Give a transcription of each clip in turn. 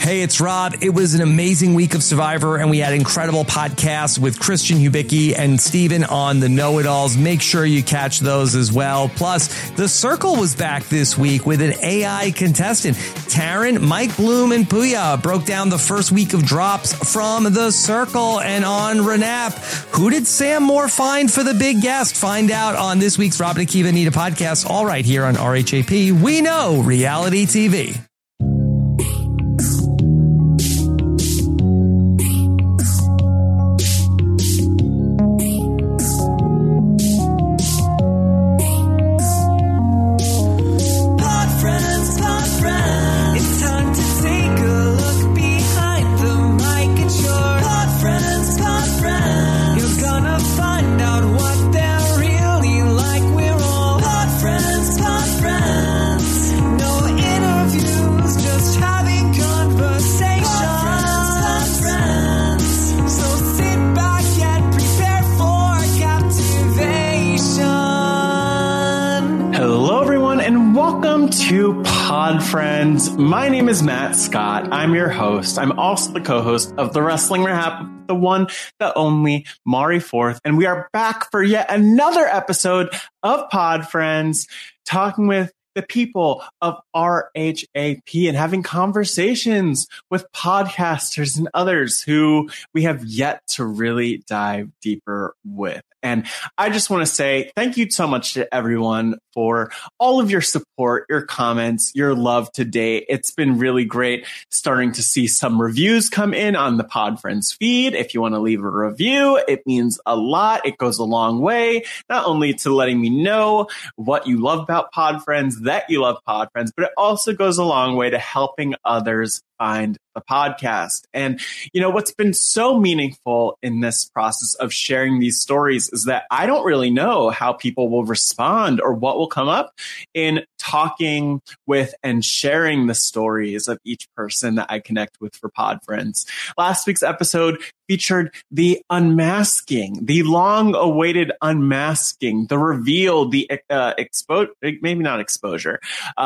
Hey, it's Rob. It was an amazing week of Survivor, and we had incredible podcasts with Christian Hubicki and Steven on the Know-It-Alls. Make sure you catch those as well. Plus, The Circle was back this week with an AI contestant. Taryn, Mike Bloom, and Puya broke down the first week of drops from The Circle. And on Renap, who did Sam Moore find for the big guest? Find out on this week's Rob and Akiva Anita podcast, all right here on RHAP. We know reality TV. To Pod Friends. My name is Matt Scott. I'm your host. I'm also the co-host of the Wrestling Rehab, the one, the only, Mari Forth. And we are back for yet another episode of Pod Friends, talking with the people of RHAP and having conversations with podcasters and others who we have yet to really dive deeper with. And I just want to say thank you so much to everyone for all of your support, your comments, your love today. It's been really great starting to see some reviews come in on the Pod Friends feed. If you want to leave a review, it means a lot. It goes a long way, not only to letting me know what you love about Pod Friends, that you love Pod Friends, but it also goes a long way to helping others find the podcast. And, you know, what's been so meaningful in this process of sharing these stories is that I don't really know how people will respond or what will come up in talking with and sharing the stories of each person that I connect with for Pod Friends. Last week's episode featured the unmasking, the long-awaited unmasking, the reveal, the maybe not exposure,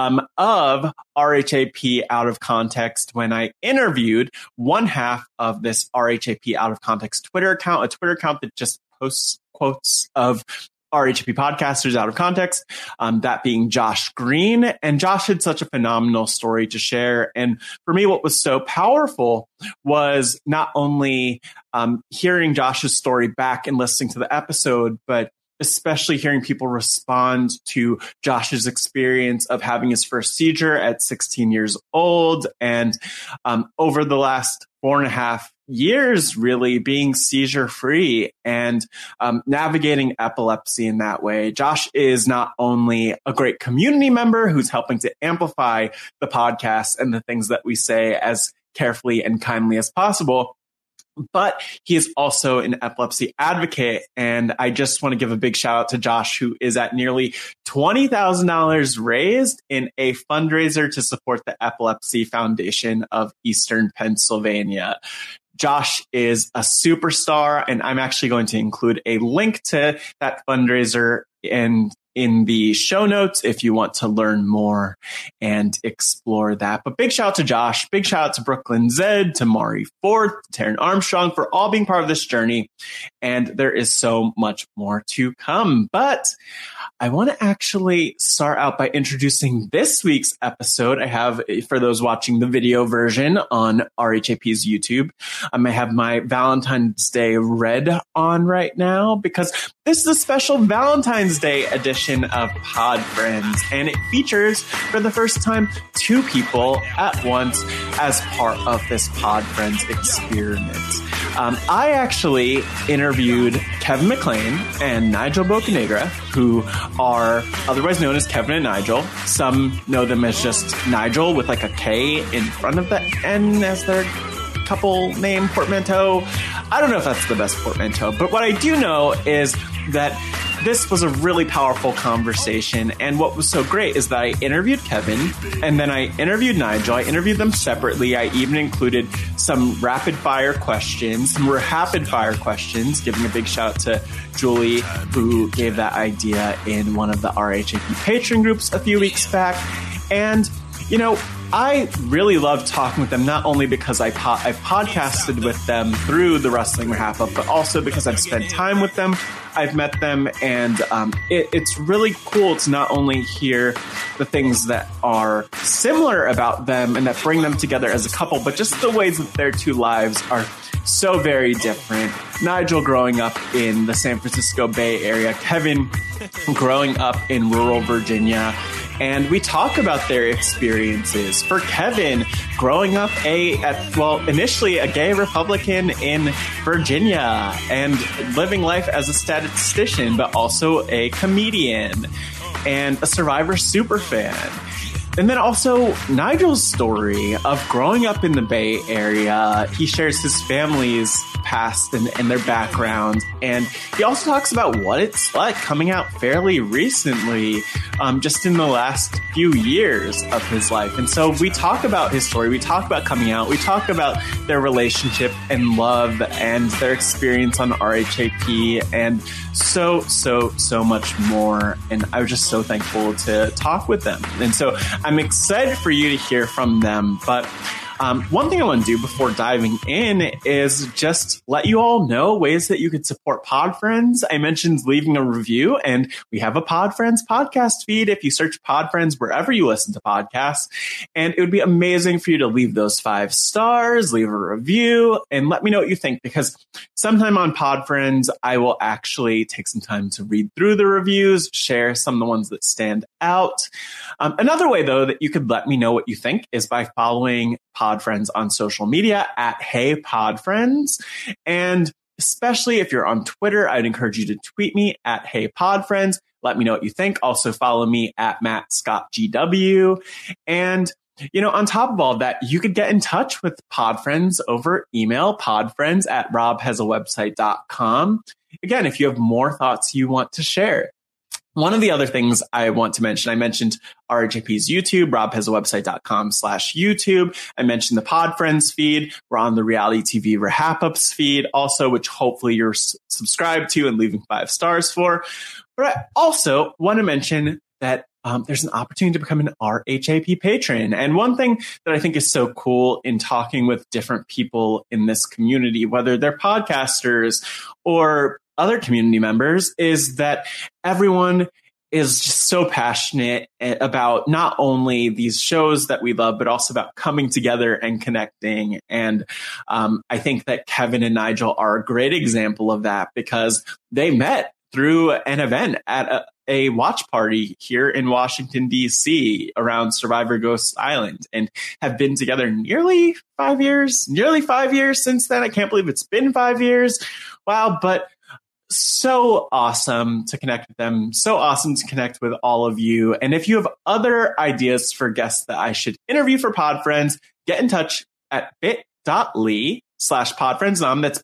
of RHAP Out of Context when I interviewed one half of this RHAP Out of Context Twitter account, a Twitter account that just posts quotes of RHAP podcasters out of context, that being Josh Green. And Josh had such a phenomenal story to share. And for me, what was so powerful was not only hearing Josh's story back and listening to the episode, but especially hearing people respond to Josh's experience of having his first seizure at 16 years old. And over the last 4.5 years, really being seizure free and navigating epilepsy in that way. Josh is not only a great community member who's helping to amplify the podcast and the things that we say as carefully and kindly as possible, but he is also an epilepsy advocate. And I just want to give a big shout out to Josh, who is at nearly $20,000 raised in a fundraiser to support the Epilepsy Foundation of Eastern Pennsylvania. Josh is a superstar, and I'm actually going to include a link to that fundraiser in the show notes if you want to learn more and explore that. But big shout out to Josh, big shout out to Brooklyn Zed, to Mari Forth, to Taryn Armstrong for all being part of this journey. And there is so much more to come. But I want to actually start out by introducing this week's episode. I have, for those watching the video version on RHAP's YouTube, I have my Valentine's Day red on right now because this is a special Valentine's Day edition of Pod Friends, and it features for the first time 2 people at once as part of this Pod Friends experiment. I actually interviewed Kevin McLean and Nigel Bocanegra, who are otherwise known as Kevin and Nigel. Some know them as just Nigel with like a K in front of the N as their couple name portmanteau. I don't know if that's the best portmanteau, but what I do know is that this was a really powerful conversation. And what was so great is that I interviewed Kevin and then I interviewed Nigel. I interviewed them separately. I even included some rapid fire questions, giving a big shout out to Julie, who gave that idea in one of the RHAP Patreon groups a few weeks back. And I really love talking with them, not only because I've podcasted with them through the Wrestling Wrap Up, but also because I've spent time with them. I've met them, and it's really cool to not only hear the things that are similar about them and that bring them together as a couple, but just the ways that their two lives are so very different. Nigel growing up in the San Francisco Bay Area, Kevin growing up in rural Virginia. And we talk about their experiences. For Kevin, growing up initially a gay Republican in Virginia and living life as a statistician, but also a comedian and a Survivor superfan. And then also Nigel's story of growing up in the Bay Area. He shares his family's past and their background. And he also talks about what it's like coming out fairly recently, just in the last few years of his life. And so we talk about his story. We talk about coming out. We talk about their relationship and love and their experience on RHAP and so much more. And I was just so thankful to talk with them. And so I'm excited for you to hear from them. But one thing I want to do before diving in is just let you all know ways that you could support Podfriends. I mentioned leaving a review, and we have a Podfriends podcast feed if you search Podfriends wherever you listen to podcasts. And it would be amazing for you to leave those 5 stars, leave a review, and let me know what you think, because sometime on Podfriends, I will actually take some time to read through the reviews, share some of the ones that stand out. Another way, though, that you could let me know what you think is by following Podfriends on social media at Hey Podfriends. And especially if you're on Twitter, I'd encourage you to tweet me at Hey Podfriends. Let me know what you think. Also follow me at MattScottGW. And on top of all of that, you could get in touch with Podfriends over email, podfriends@robhasawebsite.com. Again, if you have more thoughts you want to share. One of the other things I want to mention, I mentioned RHAP's YouTube, robhasawebsite.com/YouTube. I mentioned the Podfriends feed. We're on the Reality TV Wrap-Ups feed also, which hopefully you're subscribed to and leaving 5 stars for. But I also want to mention that there's an opportunity to become an RHAP patron. And one thing that I think is so cool in talking with different people in this community, whether they're podcasters or other community members, is that everyone is just so passionate about not only these shows that we love, but also about coming together and connecting. And I think that Kevin and Nigel are a great example of that, because they met through an event at a watch party here in Washington, D.C. around Survivor Ghost Island, and have been together nearly 5 years since then. I can't believe it's been 5 years. Wow. But so awesome to connect with them. So awesome to connect with all of you. And if you have other ideas for guests that I should interview for Podfriends, get in touch at bit.ly/Podfriendsnom. That's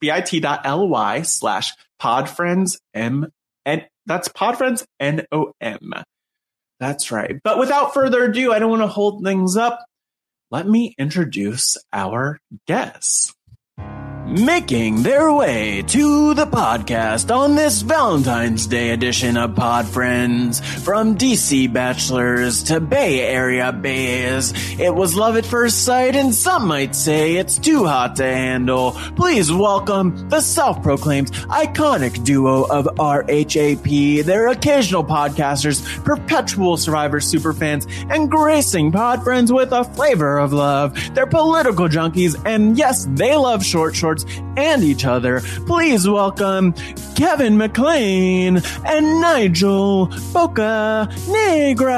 bit.ly/Podfriendsm. And that's Podfriends NOM. That's right. But without further ado, I don't want to hold things up. Let me introduce our guests. Making their way to the podcast on this Valentine's Day edition of Podfriends, from DC bachelors to Bay Area bays, it was love at first sight, and some might say it's too hot to handle. Please welcome the self-proclaimed iconic duo of RHAP, their occasional podcasters, perpetual Survivor superfans, and gracing Podfriends with a flavor of love. They're political junkies, and yes, they love short shorts and each other. Please welcome Kevin McLean and Nigel Bocanegra.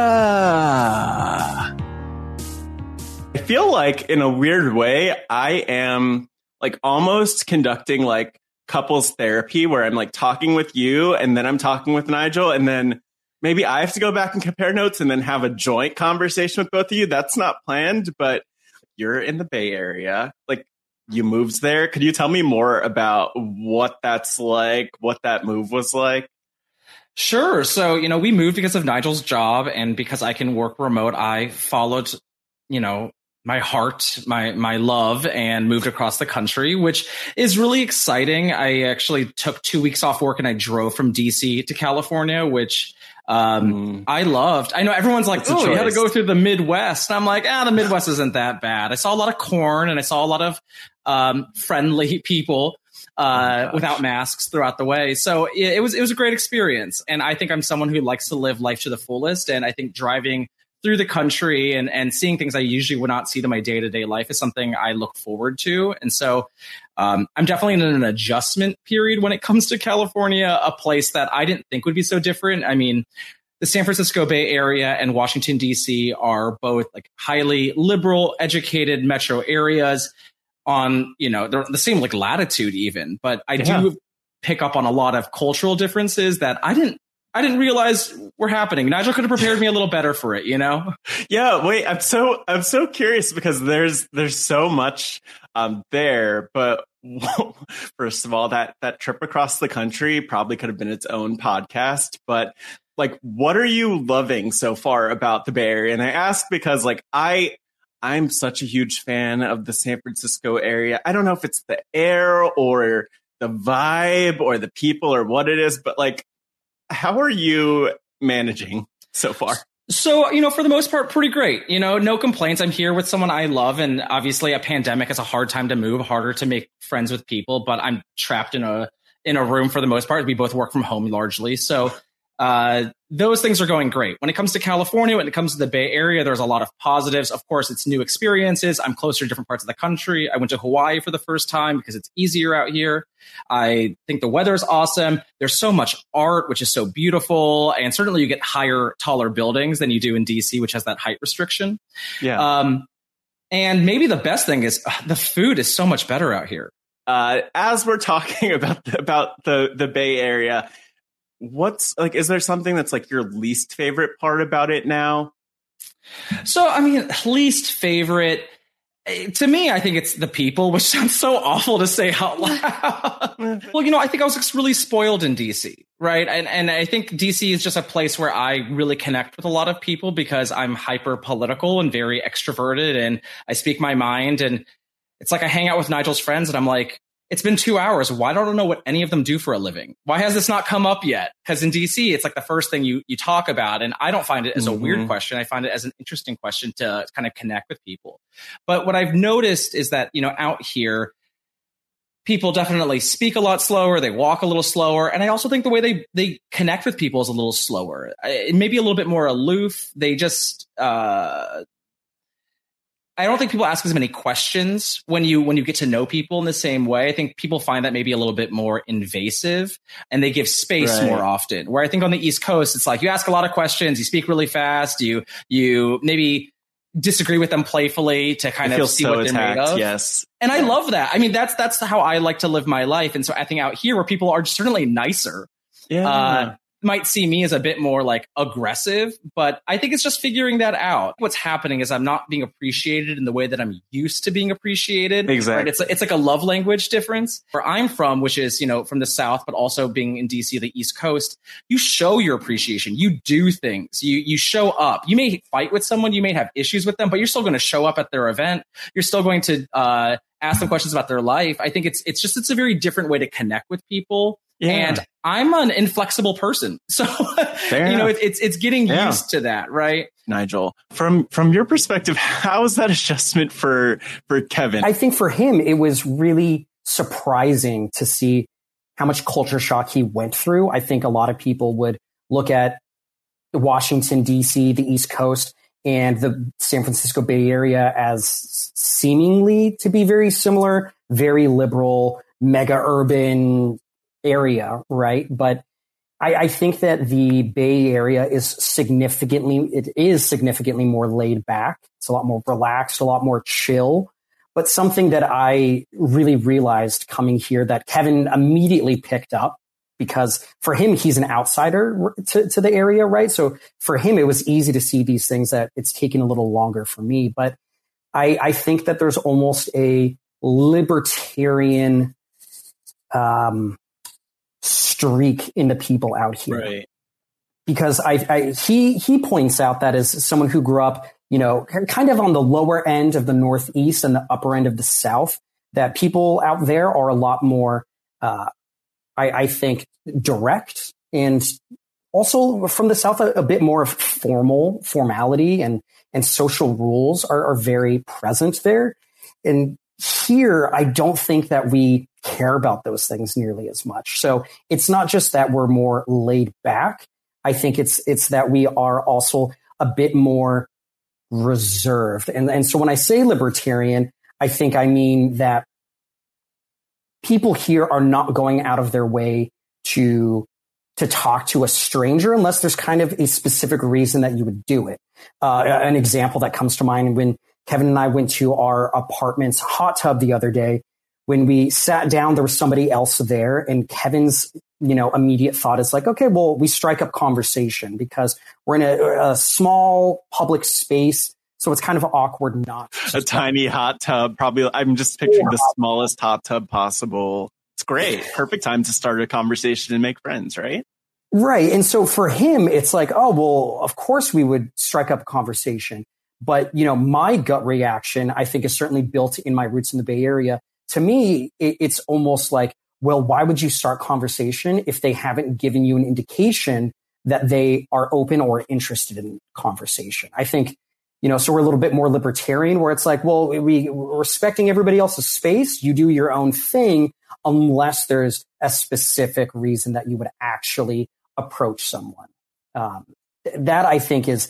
I feel like, in a weird way, I am like almost conducting like couples therapy, where I'm like talking with you and then I'm talking with Nigel, and then maybe I have to go back and compare notes and then have a joint conversation with both of you. That's not planned, but you're in the Bay Area. Like, you moved there. Could you tell me more about what that's like, what that move was like? Sure. So, we moved because of Nigel's job, and because I can work remote, I followed, my heart, my love, and moved across the country, which is really exciting. I actually took 2 weeks off work and I drove from DC to California, which I loved. I know everyone's like, oh, you had to go through the Midwest. And I'm like, the Midwest isn't that bad. I saw a lot of corn and I saw a lot of friendly people without masks throughout the way. So it was a great experience. And I think I'm someone who likes to live life to the fullest. And I think driving through the country and seeing things I usually would not see to my day-to-day life is something I look forward to. And so I'm definitely in an adjustment period when it comes to California, a place that I didn't think would be so different. I mean, the San Francisco Bay Area and Washington, D.C. are both like highly liberal, educated metro areas on, they're the same like latitude even. But I do pick up on a lot of cultural differences that I didn't realize were happening. Nigel could have prepared me a little better for it, Yeah, wait, I'm so curious because there's so much there, but first of all, that trip across the country probably could have been its own podcast, but like, what are you loving so far about the Bay Area? And I ask because like I'm such a huge fan of the San Francisco area. I don't know if it's the air or the vibe or the people or what it is, but like, how are you managing so far? So, for the most part, pretty great. No complaints. I'm here with someone I love. And obviously a pandemic is a hard time to move, harder to make friends with people, but I'm trapped in a room for the most part. We both work from home largely. So those things are going great. When it comes to California, when it comes to the Bay Area, there's a lot of positives. Of course, it's new experiences. I'm closer to different parts of the country. I went to Hawaii for the first time because it's easier out here. I think the weather is awesome. There's so much art, which is so beautiful. And certainly you get higher, taller buildings than you do in DC, which has that height restriction. Yeah. And maybe the best thing is the food is so much better out here. As we're talking about the Bay Area, what's like, is there something that's like your least favorite part about it now? So, I mean, least favorite to me, I think it's the people, which sounds so awful to say out loud. Well, I think I was really spoiled in DC, right? And I think DC is just a place where I really connect with a lot of people because I'm hyper political and very extroverted and I speak my mind. And it's like I hang out with Nigel's friends and I'm like, it's been 2 hours. Why don't I know what any of them do for a living? Why has this not come up yet? Because in DC, it's like the first thing you talk about. And I don't find it as a weird question. I find it as an interesting question to kind of connect with people. But what I've noticed is that, out here, people definitely speak a lot slower. They walk a little slower. And I also think the way they connect with people is a little slower. It may be a little bit more aloof. They just... I don't think people ask as many questions when you get to know people in the same way. I think people find that maybe a little bit more invasive and they give space more often. Where I think on the East Coast, it's like you ask a lot of questions, you speak really fast, you maybe disagree with them playfully to kind of see what they're made of. Yes. And I love that. I mean, that's how I like to live my life. And so I think out here where people are certainly nicer. Yeah. Might see me as a bit more like aggressive, but I think it's just figuring that out. What's happening is I'm not being appreciated in the way that I'm used to being appreciated. Exactly. Right? It's like a love language difference. Where I'm from, which is, from the South, but also being in DC, the East Coast, you show your appreciation. You do things. You show up. You may fight with someone. You may have issues with them, but you're still going to show up at their event. You're still going to ask them questions about their life. I think it's a very different way to connect with people. Yeah. And I'm an inflexible person. So, it's getting used to that, right? Nigel, from your perspective, how is that adjustment for Kevin? I think for him, it was really surprising to see how much culture shock he went through. I think a lot of people would look at Washington, D.C., the East Coast, and the San Francisco Bay Area as seemingly to be very similar, very liberal, mega urban area, right? But I think that the Bay Area is significantly more laid back. It's a lot more relaxed, a lot more chill. But something that I really realized coming here that Kevin immediately picked up, because for him, he's an outsider to the area, right? So for him, it was easy to see these things that it's taken a little longer for me. But I think that there's almost a libertarian streak in the people out here. Right. Because he points out that as someone who grew up kind of on the lower end of the Northeast and the upper end of the South, that people out there are a lot more, I think, direct, and also from the South, a bit more of formality and social rules are very present there. And here, I don't think that we care about those things nearly as much. So it's not just that we're more laid back. I think it's that we are also a bit more reserved. And so when I say libertarian, I think I mean that people here are not going out of their way to talk to a stranger unless there's kind of a specific reason that you would do it. An example that comes to mind, when Kevin and I went to our apartment's hot tub the other day, when we sat down, there was somebody else there, and Kevin's, immediate thought is like, okay, well, we strike up conversation because we're in a small public space. So it's kind of awkward not a tiny hot tub. Probably, I'm just picturing the smallest hot tub possible. It's great. Perfect time to start a conversation and make friends, right? Right. And so for him, it's like, oh, well, of course we would strike up a conversation. But, my gut reaction, I think, is certainly built in my roots in the Bay Area. To me, it's almost like, well, why would you start conversation if they haven't given you an indication that they are open or interested in conversation? I think, so we're a little bit more libertarian, where it's like, well, we're respecting everybody else's space. You do your own thing unless there's a specific reason that you would actually approach someone. That, I think, is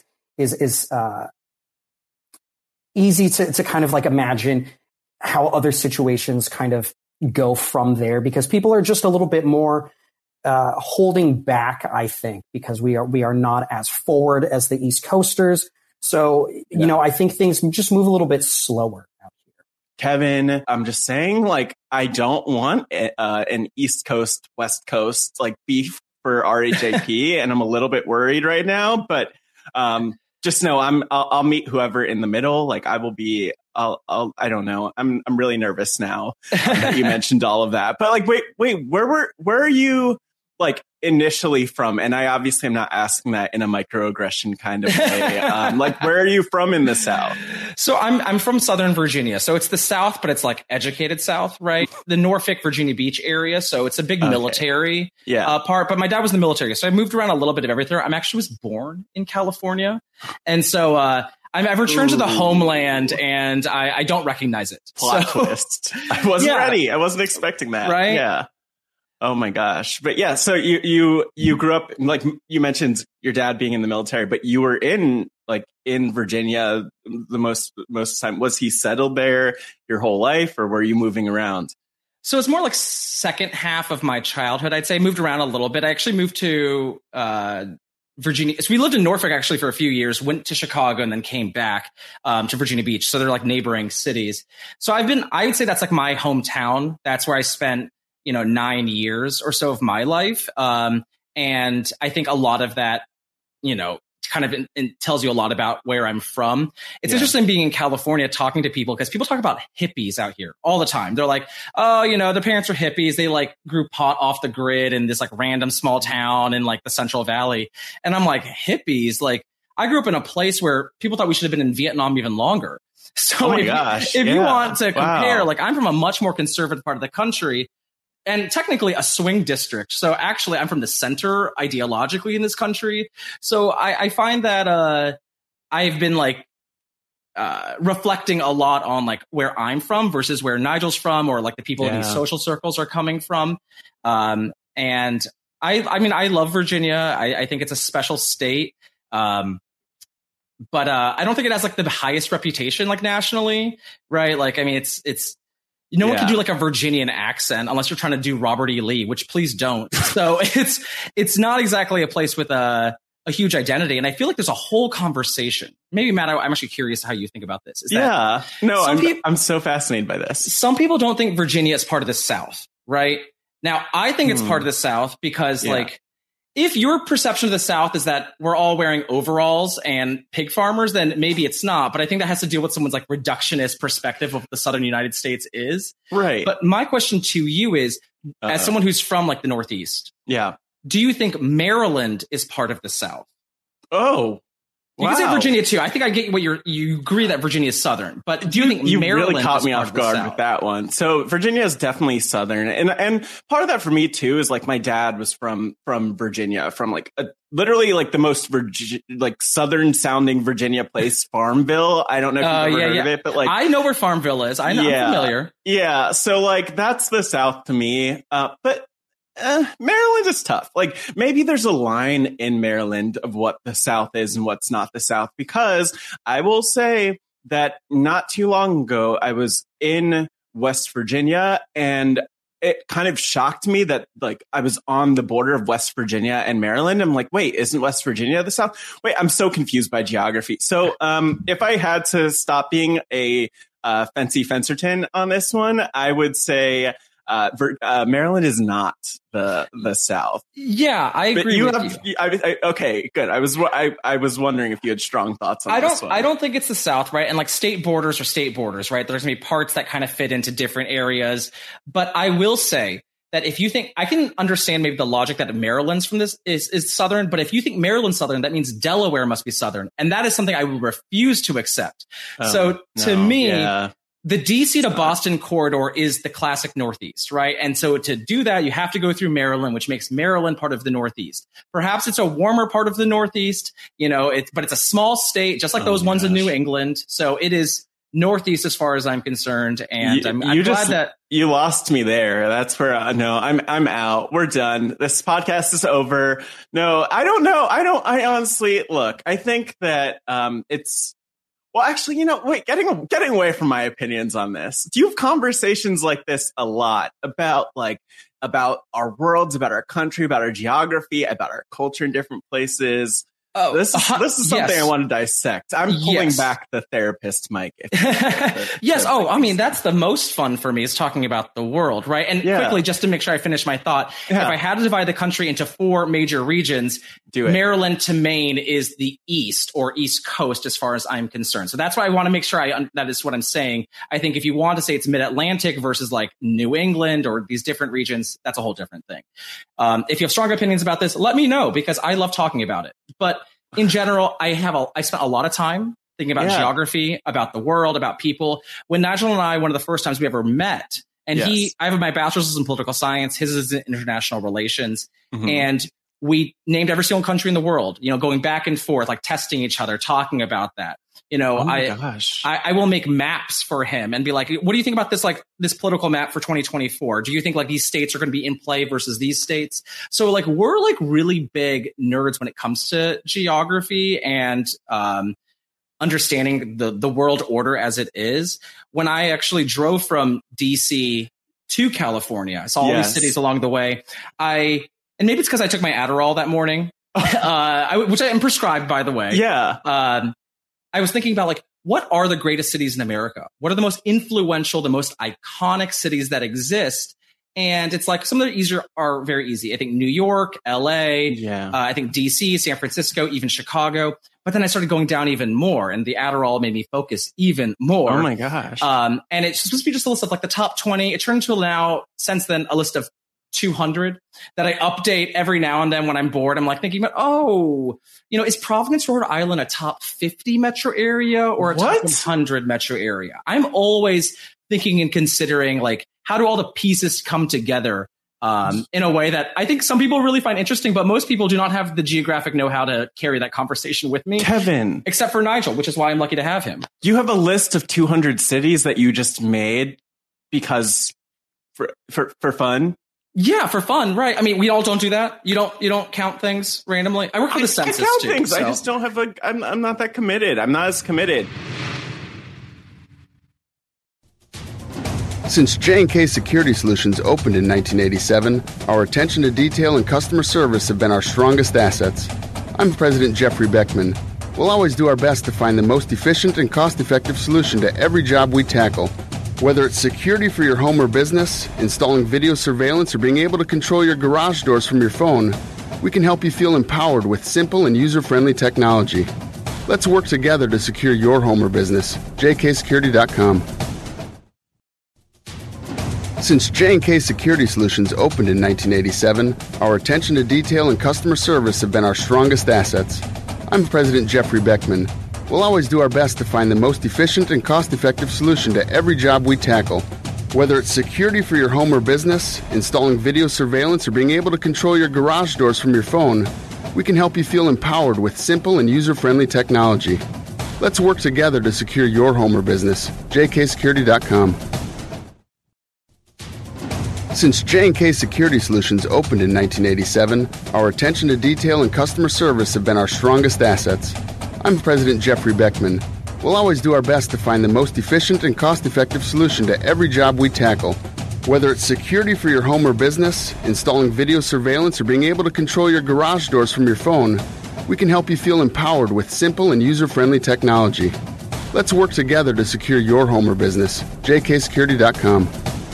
easy to kind of like imagine how other situations kind of go from there, because people are just a little bit more holding back, I think, because we are not as forward as the East Coasters. So, I think things just move a little bit slower out here. Kevin, I'm just saying, like, I don't want an East Coast, West Coast, like, beef for RHAP, and I'm a little bit worried right now, but just know I'll meet whoever in the middle. Like, I will be, I don't know. I'm really nervous now that you mentioned all of that. But like, wait, where are you like initially from? And I obviously am not asking that in a microaggression kind of way. Like, where are you from in the South? So I'm from Southern Virginia. So it's the South, but it's like educated South, right? The Norfolk, Virginia Beach area. So it's a big military part. But my dad was in the military, so I moved around a little bit of everything. I actually was born in California, and so I've returned to the homeland, and I don't recognize it. Plot twist. I wasn't ready. I wasn't expecting that. Right? Yeah. Oh my gosh. But yeah, so you grew up, like you mentioned your dad being in the military, but you were in Virginia the most of the time. Was he settled there your whole life, or were you moving around? So it's more like second half of my childhood, I'd say. I moved around a little bit. I actually moved to Virginia. So we lived in Norfolk actually for a few years, went to Chicago, and then came back to Virginia Beach. So they're like neighboring cities. So I would say that's like my hometown. That's where I spent 9 years or so of my life. And I think a lot of that, kind of tells you a lot about where I'm from. It's interesting being in California, talking to people, because people talk about hippies out here all the time. They're like, oh, their parents are hippies. They like grew pot off the grid in this like random small town in like the Central Valley. And I'm like, hippies? Like, I grew up in a place where people thought we should have been in Vietnam even longer. So if you want to compare, like, I'm from a much more conservative part of the country, and technically a swing district. So actually, I'm from the center ideologically in this country. So I find that I've been like reflecting a lot on like where I'm from versus where Nigel's from, or like the people in these social circles are coming from. And I love Virginia. I think it's a special state. But I don't think it has like the highest reputation like nationally, right? Like, I mean, it's no one can do like a Virginian accent unless you're trying to do Robert E. Lee, which please don't. So it's not exactly a place with a huge identity. And I feel like there's a whole conversation. Maybe, Matt, I'm actually curious how you think about this. I'm so fascinated by this. Some people don't think Virginia is part of the South, right? Now, I think it's part of the South because like, if your perception of the South is that we're all wearing overalls and pig farmers, then maybe it's not. But I think that has to deal with someone's like reductionist perspective of what the Southern United States is. Right. But my question to you is, as someone who's from like the Northeast, do you think Maryland is part of the South? Oh, You can say Virginia too. I think I get what you agree that Virginia is southern, but do you think you Maryland really caught me off guard with that one? So Virginia is definitely southern, and part of that for me too is like my dad was from Virginia, from like literally like the most southern sounding Virginia place, Farmville. I don't know if you've ever heard of it, but like I know where Farmville is. I'm familiar. Yeah, so like that's the South to me, but. Maryland is tough. Like maybe there's a line in Maryland of what the South is and what's not the South, because I will say that not too long ago, I was in West Virginia and it kind of shocked me that like I was on the border of West Virginia and Maryland. I'm like, wait, isn't West Virginia the South? Wait, I'm so confused by geography. So if I had to stop being a fancy fencerton on this one, I would say Maryland is not the South. Yeah, I agree. But you. Okay, good. I was wondering if you had strong thoughts on this one. I don't think it's the South, right? And like state borders are state borders, right? There's gonna be parts that kind of fit into different areas. But I will say that if you think, I can understand maybe the logic that Maryland's from this is Southern, but if you think Maryland's Southern, that means Delaware must be Southern. And that is something I will refuse to accept. The DC to Boston corridor is the classic Northeast, right? And so to do that, you have to go through Maryland, which makes Maryland part of the Northeast. Perhaps it's a warmer part of the Northeast, but it's a small state, just like those ones in New England. So it is Northeast as far as I'm concerned. And I'm glad that you lost me there. That's where I'm out. We're done. This podcast is over. No, I don't know. I honestly look. I think that it's. Well, actually, wait, getting away from my opinions on this. Do you have conversations like this a lot about our worlds, about our country, about our geography, about our culture in different places? Oh, this is something I want to dissect. I'm pulling back the therapist mic. Yes. I mean, that's the most fun for me is talking about the world, right? And quickly, just to make sure I finish my thought, if I had to divide the country into 4 major regions, Maryland to Maine is the East or East Coast as far as I'm concerned. So that's why I want to make sure that is what I'm saying. I think if you want to say it's Mid-Atlantic versus like New England or these different regions, that's a whole different thing. If you have strong opinions about this, let me know because I love talking about it. But in general, I spent a lot of time thinking about geography, about the world, about people. When Nigel and I, one of the first times we ever met, and I have my bachelor's in political science, his is in international relations, and we named every single country in the world, going back and forth, like testing each other, talking about that. I will make maps for him and be like, what do you think about this, like this political map for 2024? Do you think like these states are going to be in play versus these states? So like, we're like really big nerds when it comes to geography and, understanding the world order as it is. When I actually drove from DC to California, I saw all these cities along the way. And maybe it's because I took my Adderall that morning, which I am prescribed, by the way. Yeah. I was thinking about like, what are the greatest cities in America? What are the most influential, the most iconic cities that exist? And it's like some of the are very easy. I think New York, LA, I think DC, San Francisco, even Chicago. But then I started going down even more, and the Adderall made me focus even more. Oh my gosh. And it's supposed to be just a list of like the top 20. It turned to now, since then, a list of 200 that I update every now and then when I'm bored. I'm like thinking about, is Providence, Rhode Island a top 50 metro area or a top 100 metro area? I'm always thinking and considering like, how do all the pieces come together in a way that I think some people really find interesting, but most people do not have the geographic know-how to carry that conversation with me. Kevin. Except for Nigel, which is why I'm lucky to have him. Do you have a list of 200 cities that you just made because for fun? Yeah, for fun, right? I mean, we all don't do that. You don't count things randomly. I work for the census. I count too, things. so. I just don't have I'm not that committed. I'm not as committed. Since J&K Security Solutions opened in 1987, our attention to detail and customer service have been our strongest assets. I'm President Jeffrey Beckman. We'll always do our best to find the most efficient and cost-effective solution to every job we tackle. Whether it's security for your home or business, installing video surveillance, or being able to control your garage doors from your phone, we can help you feel empowered with simple and user-friendly technology. Let's work together to secure your home or business. jksecurity.com. Since J&K Security Solutions opened in 1987, our attention to detail and customer service have been our strongest assets. I'm President Jeffrey Beckman. We'll always do our best to find the most efficient and cost-effective solution to every job we tackle. Whether it's security for your home or business, installing video surveillance, or being able to control your garage doors from your phone, we can help you feel empowered with simple and user-friendly technology. Let's work together to secure your home or business. jksecurity.com. Since J&K Security Solutions opened in 1987, our attention to detail and customer service have been our strongest assets. I'm President Jeffrey Beckman. We'll always do our best to find the most efficient and cost-effective solution to every job we tackle. Whether it's security for your home or business, installing video surveillance, or being able to control your garage doors from your phone, we can help you feel empowered with simple and user-friendly technology. Let's work together to secure your home or business. jksecurity.com.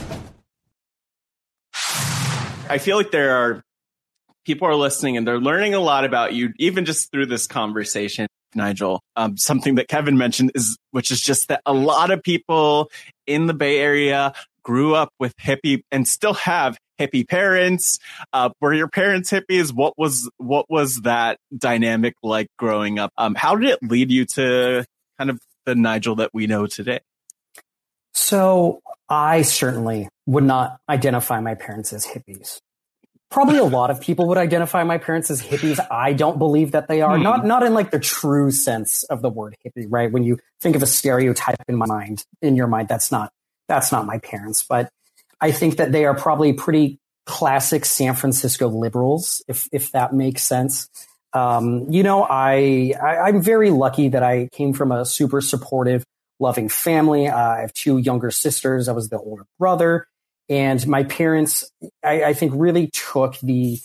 I feel like there are people are listening and they're learning a lot about you, even just through this conversation, Nigel. Something that Kevin mentioned which is just that a lot of people in the Bay Area grew up with hippie and still have hippie parents. Were your parents hippies? What was that dynamic like growing up? How did it lead you to kind of the Nigel that we know today? So I certainly would not identify my parents as hippies. Probably a lot of people would identify my parents as hippies. I don't believe that they are. Not in like the true sense of the word hippie, right? When you think of a stereotype in your mind, that's not my parents. But I think that they are probably pretty classic San Francisco liberals, if that makes sense. I'm very lucky that I came from a super supportive, loving family. I have two younger sisters. I was the older brother. And my parents, I think, really took the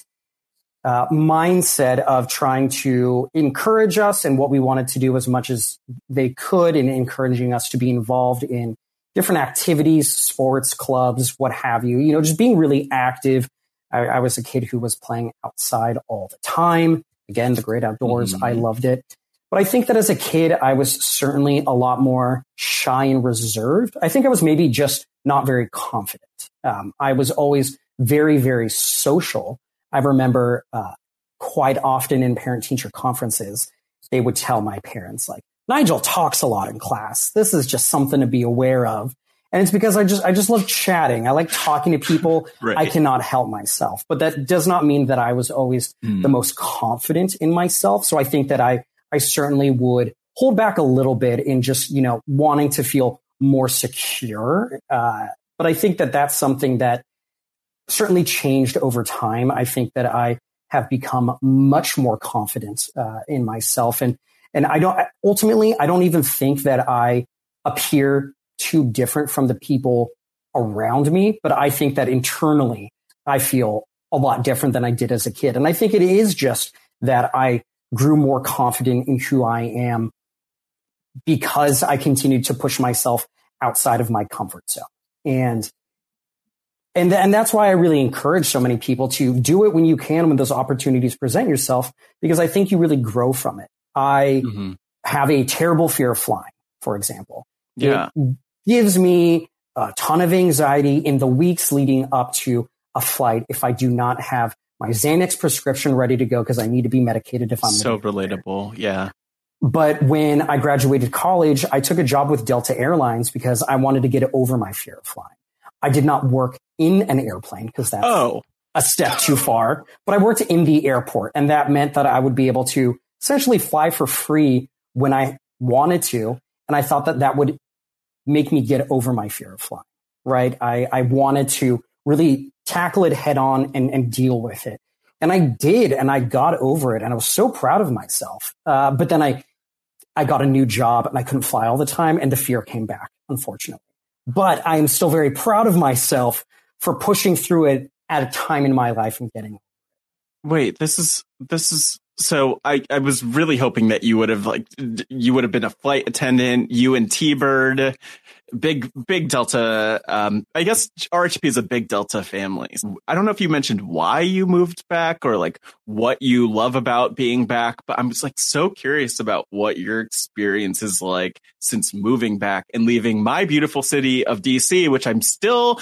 mindset of trying to encourage us and what we wanted to do as much as they could, and encouraging us to be involved in different activities, sports, clubs, what have you. Just being really active. I was a kid who was playing outside all the time. Again, the great outdoors. I loved it. But I think that as a kid, I was certainly a lot more shy and reserved. I think I was maybe just not very confident. I was always very, very social. I remember quite often in parent-teacher conferences, they would tell my parents, like, Nigel talks a lot in class. This is just something to be aware of. And it's because I just love chatting. I like talking to people. Right. I cannot help myself. But that does not mean that I was always the most confident in myself. So I think that I certainly would hold back a little bit in just, wanting to feel more secure. But I think that that's something that certainly changed over time. I think that I have become much more confident in myself. And I don't even think that I appear too different from the people around me. But I think that internally, I feel a lot different than I did as a kid. And I think it is just that I grew more confident in who I am because I continued to push myself outside of my comfort zone. And that's why I really encourage so many people to do it when you can, when those opportunities present yourself, because I think you really grow from it. I have a terrible fear of flying, for example. Yeah. It gives me a ton of anxiety in the weeks leading up to a flight if I do not have my Xanax prescription ready to go because I need to be medicated if I'm so relatable. There. Yeah. But when I graduated college, I took a job with Delta Airlines because I wanted to get over my fear of flying. I did not work in an airplane because that's a step too far, but I worked in the airport, and that meant that I would be able to essentially fly for free when I wanted to. And I thought that would make me get over my fear of flying, right? I wanted to really tackle it head on and deal with it. And I did, and I got over it, and I was so proud of myself. But then I got a new job, and I couldn't fly all the time, and the fear came back, unfortunately. But I am still very proud of myself for pushing through it at a time in my life and getting. Wait, this is so I was really hoping that you would have been a flight attendant, you and T-Bird, big Delta. I guess RHP is a big Delta family. I don't know if you mentioned why you moved back or like what you love about being back, but I'm just like so curious about what your experience is like since moving back and leaving my beautiful city of DC, which I'm still,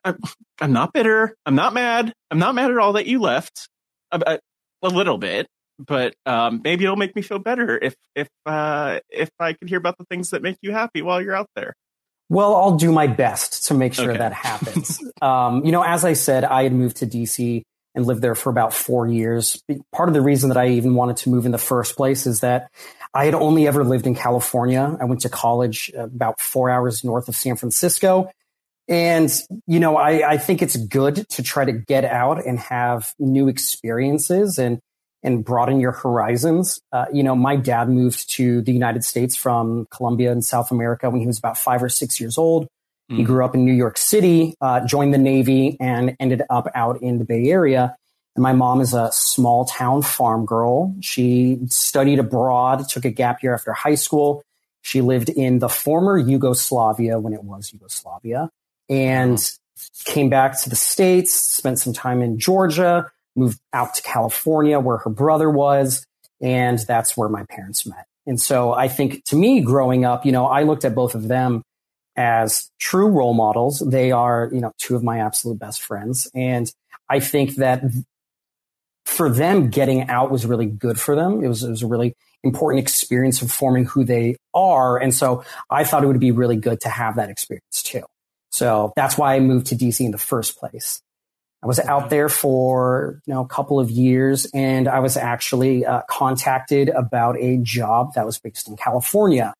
I'm not bitter. I'm not mad. I'm not mad at all that you left. A little bit. but maybe it'll make me feel better if I can hear about the things that make you happy while you're out there. Well, I'll do my best to make sure Okay. that happens. As I said, I had moved to DC and lived there for about 4 years. Part of the reason that I even wanted to move in the first place is that I had only ever lived in California. I went to college about 4 hours north of San Francisco. And, I think it's good to try to get out and have new experiences and broaden your horizons. My dad moved to the United States from Colombia in South America when he was about 5 or 6 years old. He grew up in New York City, joined the Navy, and ended up out in the Bay Area. And my mom is a small town farm girl. She studied abroad, took a gap year after high school. She lived in the former Yugoslavia when it was Yugoslavia, and came back to the States, spent some time in Georgia, moved out to California where her brother was, and that's where my parents met. And so I think, to me, growing up, I looked at both of them as true role models. They are, two of my absolute best friends. And I think that for them, getting out was really good for them. It was a really important experience of forming who they are. And so I thought it would be really good to have that experience too. So that's why I moved to DC in the first place. I was out there for a couple of years, and I was actually contacted about a job that was based in California.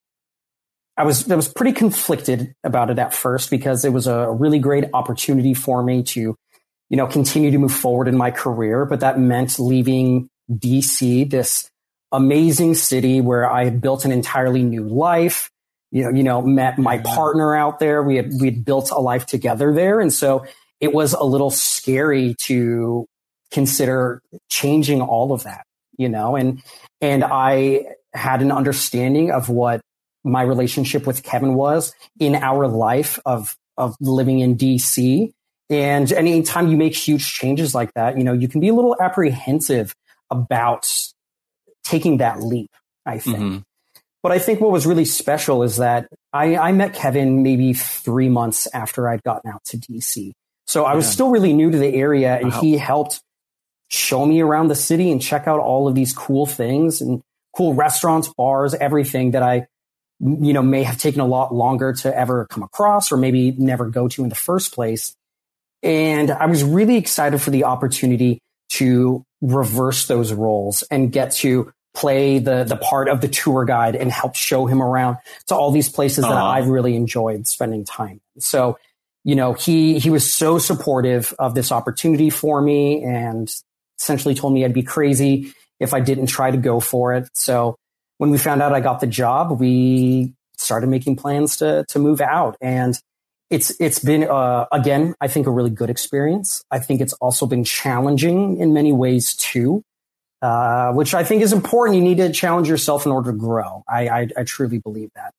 I was pretty conflicted about it at first because it was a really great opportunity for me to, continue to move forward in my career. But that meant leaving DC, this amazing city where I had built an entirely new life. Met my partner out there. We had built a life together there, and so it was a little scary to consider changing all of that. And I had an understanding of what my relationship with Kevin was in our life of living in DC. And anytime you make huge changes like that, you can be a little apprehensive about taking that leap, I think. Mm-hmm. But I think what was really special is that I met Kevin maybe 3 months after I'd gotten out to DC. So I was still really new to the area, and he helped show me around the city and check out all of these cool things and cool restaurants, bars, everything that I may have taken a lot longer to ever come across or maybe never go to in the first place. And I was really excited for the opportunity to reverse those roles and get to play the part of the tour guide and help show him around to all these places that I've really enjoyed spending time in. So, he was so supportive of this opportunity for me and essentially told me I'd be crazy if I didn't try to go for it. So when we found out I got the job, we started making plans to move out. And it's been, again, I think a really good experience. I think it's also been challenging in many ways too, which I think is important. You need to challenge yourself in order to grow. I truly believe that.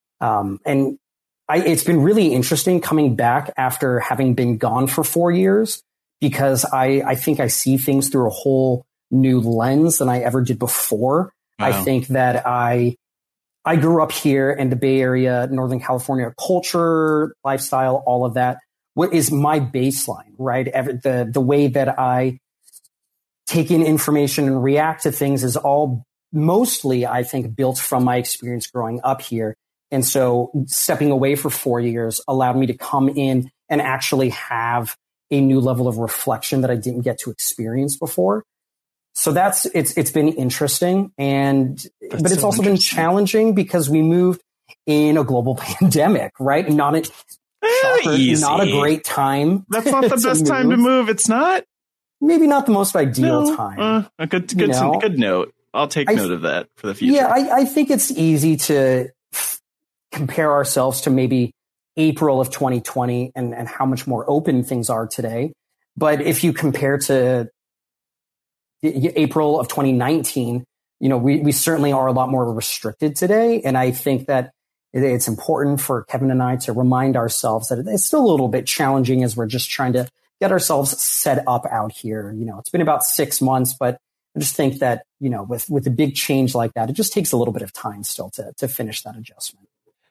It's been really interesting coming back after having been gone for 4 years, because I think I see things through a whole new lens than I ever did before. Wow. I think that I grew up here in the Bay Area, Northern California, culture, lifestyle, all of that. What is my baseline, right? The way that I take in information and react to things is all mostly, I think, built from my experience growing up here. And so stepping away for 4 years allowed me to come in and actually have a new level of reflection that I didn't get to experience before. So it's been interesting, but it's also been challenging because we moved in a global pandemic, right? Not a great time. That's not the best time to move. It's not. Maybe not the most ideal time. A good note. I'll take note of that for the future. Yeah, I think it's easy to compare ourselves to maybe April of 2020 and how much more open things are today. But if you compare to April of 2019, we certainly are a lot more restricted today. And I think that it's important for Kevin and I to remind ourselves that it's still a little bit challenging as we're just trying to get ourselves set up out here. It's been about 6 months, but I just think that, with a big change like that, it just takes a little bit of time still to finish that adjustment.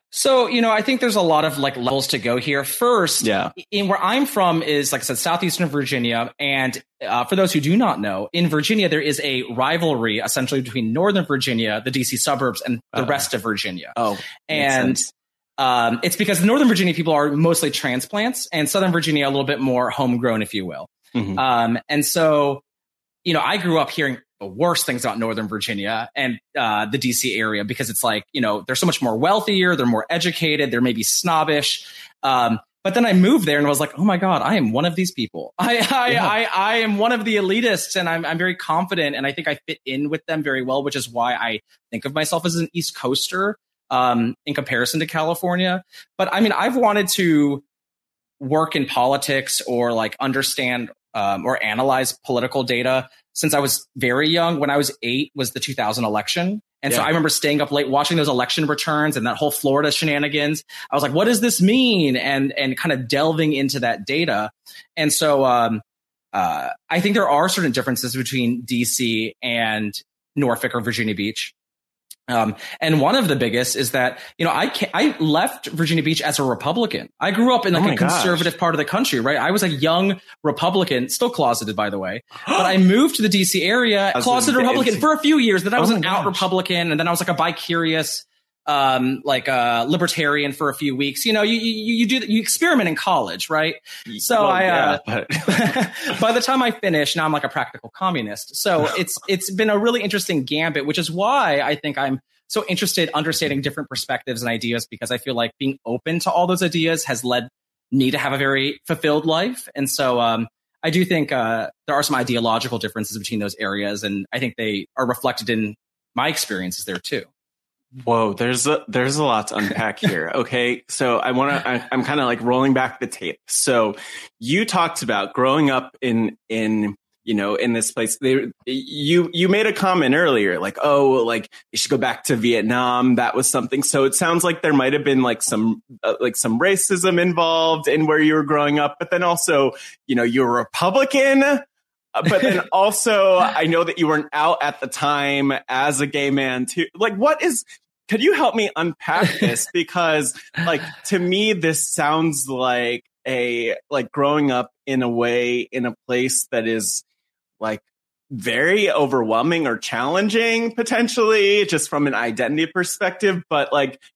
So, I think there's a lot of like levels to go here. First, in where I'm from is, like I said, southeastern Virginia. And for those who do not know, in Virginia, there is a rivalry essentially between Northern Virginia, the DC suburbs, and the rest of Virginia. And it's because the Northern Virginia people are mostly transplants and Southern Virginia a little bit more homegrown, if you will. And so, I grew up hearing the worst things about Northern Virginia and the DC area because it's like, they're so much more wealthier, they're more educated, they're maybe snobbish. But then I moved there and was like, oh my God, I am one of these people. I am one of the elitists, and I'm very confident, and I think I fit in with them very well, which is why I think of myself as an East Coaster in comparison to California. But I mean, I've wanted to work in politics or like understand or analyze political data since I was very young. When I was 8 was the 2000 election. And so I remember staying up late watching those election returns and that whole Florida shenanigans. I was like, what does this mean? And kind of delving into that data. And so I think there are certain differences between DC and Norfolk or Virginia Beach. And one of the biggest is that, I left Virginia Beach as a Republican. I grew up in like a conservative part of the country, right? I was a young Republican, still closeted, by the way, but I moved to the DC area, closeted Republican for a few years. Then I was an out Republican, and then I was like a bi-curious, libertarian for a few weeks. You experiment in college, right? So by the time I finished, now I'm like a practical communist. So it's been a really interesting gambit, which is why I think I'm so interested in understanding different perspectives and ideas, because I feel like being open to all those ideas has led me to have a very fulfilled life. And so I do think there are some ideological differences between those areas, and I think they are reflected in my experiences there too. Whoa, there's a lot to unpack here. Okay. So I'm kind of like rolling back the tape. So you talked about growing up in this place. You made a comment earlier, like, you should go back to Vietnam. That was something. So it sounds like there might have been like some racism involved in where you were growing up, but then also, you're a Republican. But then also, I know that you weren't out at the time as a gay man too. Like, could you help me unpack this? Because to me, this sounds like growing up in a place that is like very overwhelming or challenging, potentially, just from an identity perspective. But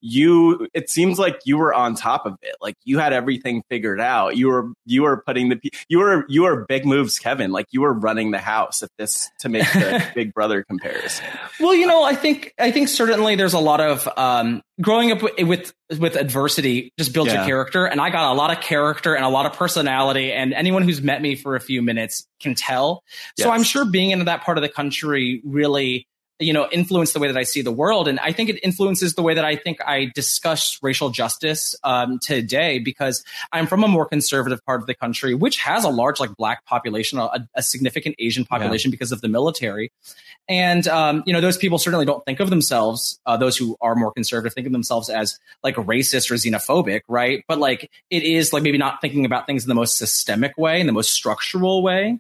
it seems like you were on top of it. Like, you had everything figured out. You were putting you were big moves, Kevin. Like, you were running the house to make the Big Brother comparison. Well, I think certainly there's a lot of growing up with adversity just builds your character, and I got a lot of character and a lot of personality, and anyone who's met me for a few minutes can tell. So I'm sure being in that part of the country really, influenced the way that I see the world. And I think it influences the way that I think I discuss racial justice today, because I'm from a more conservative part of the country, which has a large Black population, a significant Asian population because of the military. And, those people certainly don't think of themselves, those who are more conservative think of themselves as racist or xenophobic, right? But it is maybe not thinking about things in the most systemic way, in the most structural way.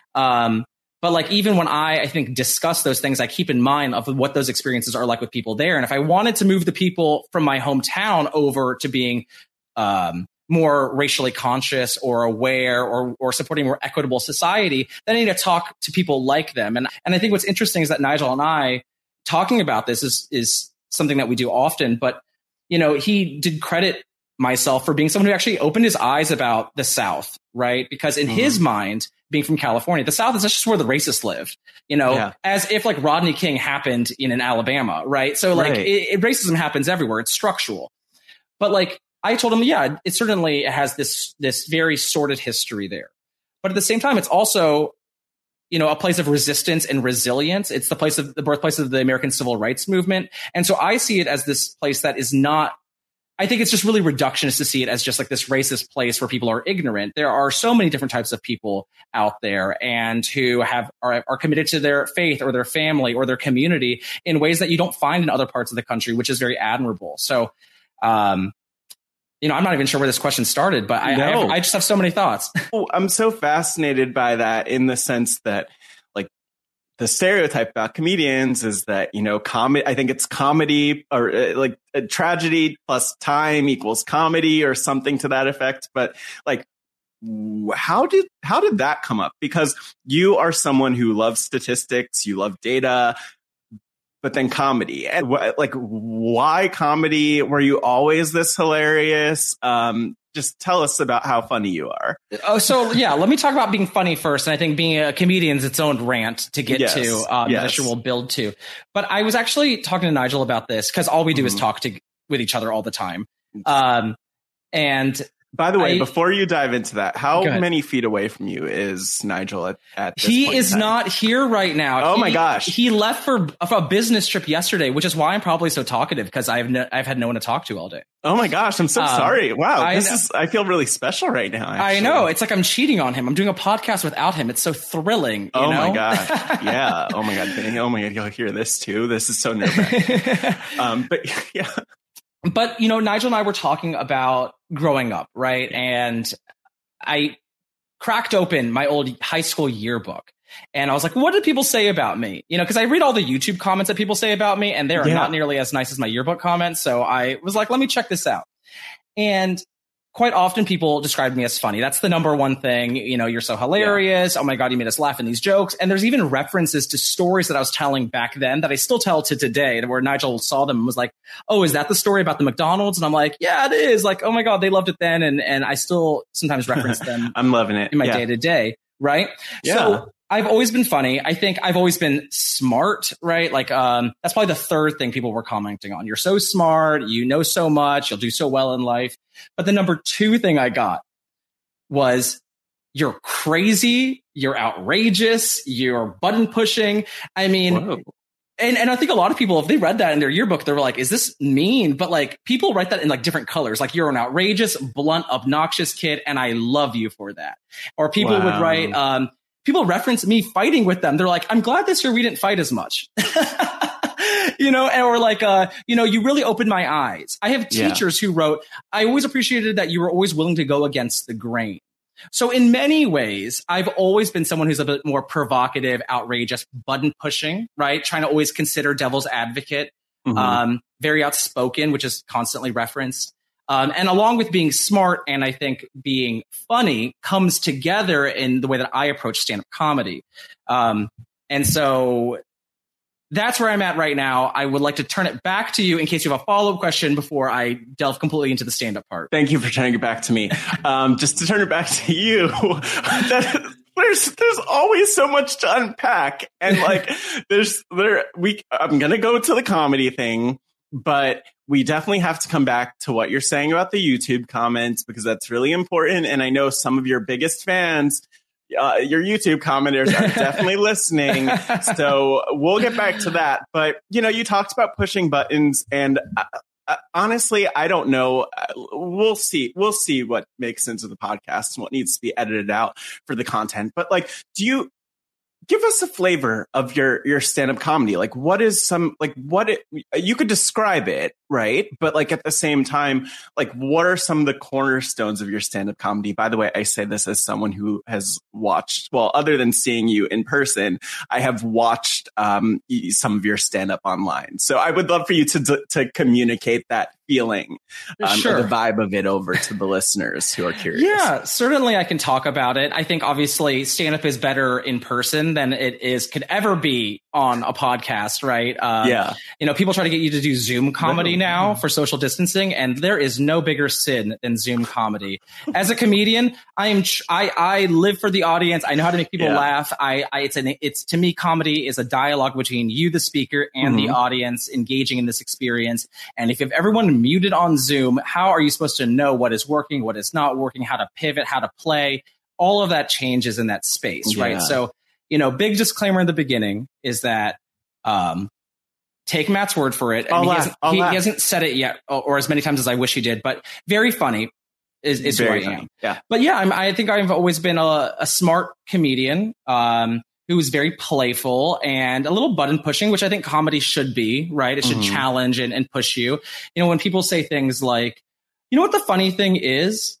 But even when I think discuss those things, I keep in mind of what those experiences are like with people there. And if I wanted to move the people from my hometown over to being more racially conscious or aware or supporting more equitable society, then I need to talk to people like them. And I think what's interesting is that Nigel and I talking about this is something that we do often. But, he did credit myself for being someone who actually opened his eyes about the South, right? Because in his mind, being from California, the South is just where the racists lived, as if Rodney King happened in Alabama, right? So racism happens everywhere. It's structural. But I told him, it certainly has this very sordid history there. But at the same time, it's also, a place of resistance and resilience. It's the birthplace of the American Civil Rights Movement. And so I see it as this place that is not, I think it's just really reductionist to see it as just this racist place where people are ignorant. There are so many different types of people out there and who are committed to their faith or their family or their community in ways that you don't find in other parts of the country, which is very admirable. So, I'm not even sure where this question started, but I just have so many thoughts. I'm so fascinated by that in the sense that the stereotype about comedians is that, I think it's comedy or like a tragedy plus time equals comedy or something to that effect. But like, how did that come up? Because you are someone who loves statistics, you love data, but then comedy. And like, why comedy? Were you always this hilarious? Just tell us about how funny you are. Oh, so yeah, let me talk about being funny first. And I think being a comedian is its own rant to get to, that I'm sure we'll build to. But I was actually talking to Nigel about this because all we do is talk with each other all the time. And by the way, before you dive into that, how many feet away from you is Nigel at this He point is not here right now. Oh my gosh. He left for a business trip yesterday, which is why I'm probably so talkative, because I've had no one to talk to all day. Oh my gosh, I'm so sorry. Wow, I feel really special right now. Actually. I know. It's like I'm cheating on him. I'm doing a podcast without him. It's so thrilling. You know? My gosh. Yeah. Oh my god. You'll hear this too. This is so nerve-wracking. But yeah. But, Nigel and I were talking about growing up, right? And I cracked open my old high school yearbook. And I was like, what did people say about me? Because I read all the YouTube comments that people say about me, and they are not nearly as nice as my yearbook comments. So I was like, let me check this out. And quite often people describe me as funny. That's the number one thing. You're so hilarious. Yeah. Oh my God, you made us laugh in these jokes. And there's even references to stories that I was telling back then that I still tell to today, where Nigel saw them and was like, oh, is that the story about the McDonald's? And I'm like, yeah, it is. Like, oh my God, they loved it then. And I still sometimes reference them. I'm loving it in my day to day. Right. Yeah. So I've always been funny. I think I've always been smart, right? Like, that's probably the third thing people were commenting on. You're so smart. You know so much. You'll do so well in life. But the number two thing I got was you're crazy. You're outrageous. You're button pushing. I mean, and I think a lot of people, if they read that in their yearbook, they were like, is this mean? But like, people write that in like different colors. Like, you're an outrageous, blunt, obnoxious kid, and I love you for that. Or people would write, people reference me fighting with them. They're like, I'm glad this year we didn't fight as much. Or like, you really opened my eyes. I have teachers who wrote, I always appreciated that you were always willing to go against the grain. So in many ways, I've always been someone who's a bit more provocative, outrageous, button pushing, right? Trying to always consider devil's advocate, very outspoken, which is constantly referenced. And along with being smart and I think being funny comes together in the way that I approach stand-up comedy. And so that's where I'm at right now. I would like to turn it back to you in case you have a follow-up question before I delve completely into the stand-up part. Thank you for turning it back to me. Just to turn it back to you, there's always so much to unpack. And like, I'm going to go to the comedy thing, but we definitely have to come back to what you're saying about the YouTube comments, because that's really important. And I know some of your biggest fans, your YouTube commenters, are definitely listening. So we'll get back to that. But, you talked about pushing buttons, and honestly, I don't know. We'll see what makes sense of the podcast and what needs to be edited out for the content. But like, give us a flavor of your stand-up comedy. Like, what is you could describe it, right? But like, at the same time, like, what are some of the cornerstones of your stand-up comedy? By the way, I say this as someone who has watched, well, other than seeing you in person, I have watched some of your stand-up online. So I would love for you to communicate that feeling, or the vibe of it over to the listeners who are curious. Yeah, certainly I can talk about it. I think obviously stand-up is better in person than it could ever be on a podcast, right? People try to get you to do Zoom comedy now for social distancing, and there is no bigger sin than Zoom comedy. As a comedian, I live for the audience. I know how to make people laugh. It's to me, comedy is a dialogue between you, the speaker, and the audience engaging in this experience. And if you have everyone muted on Zoom, how are you supposed to know what is working, what is not working, how to pivot, how to play? All of that changes in that space, right? So, big disclaimer in the beginning is that take Matt's word for it. He hasn't said it yet, or as many times as I wish he did, but very funny is who I am. Yeah. But yeah, I think I've always been a smart comedian who's very playful and a little button pushing, which I think comedy should be, right? It should challenge and push you. When people say things like, what the funny thing is?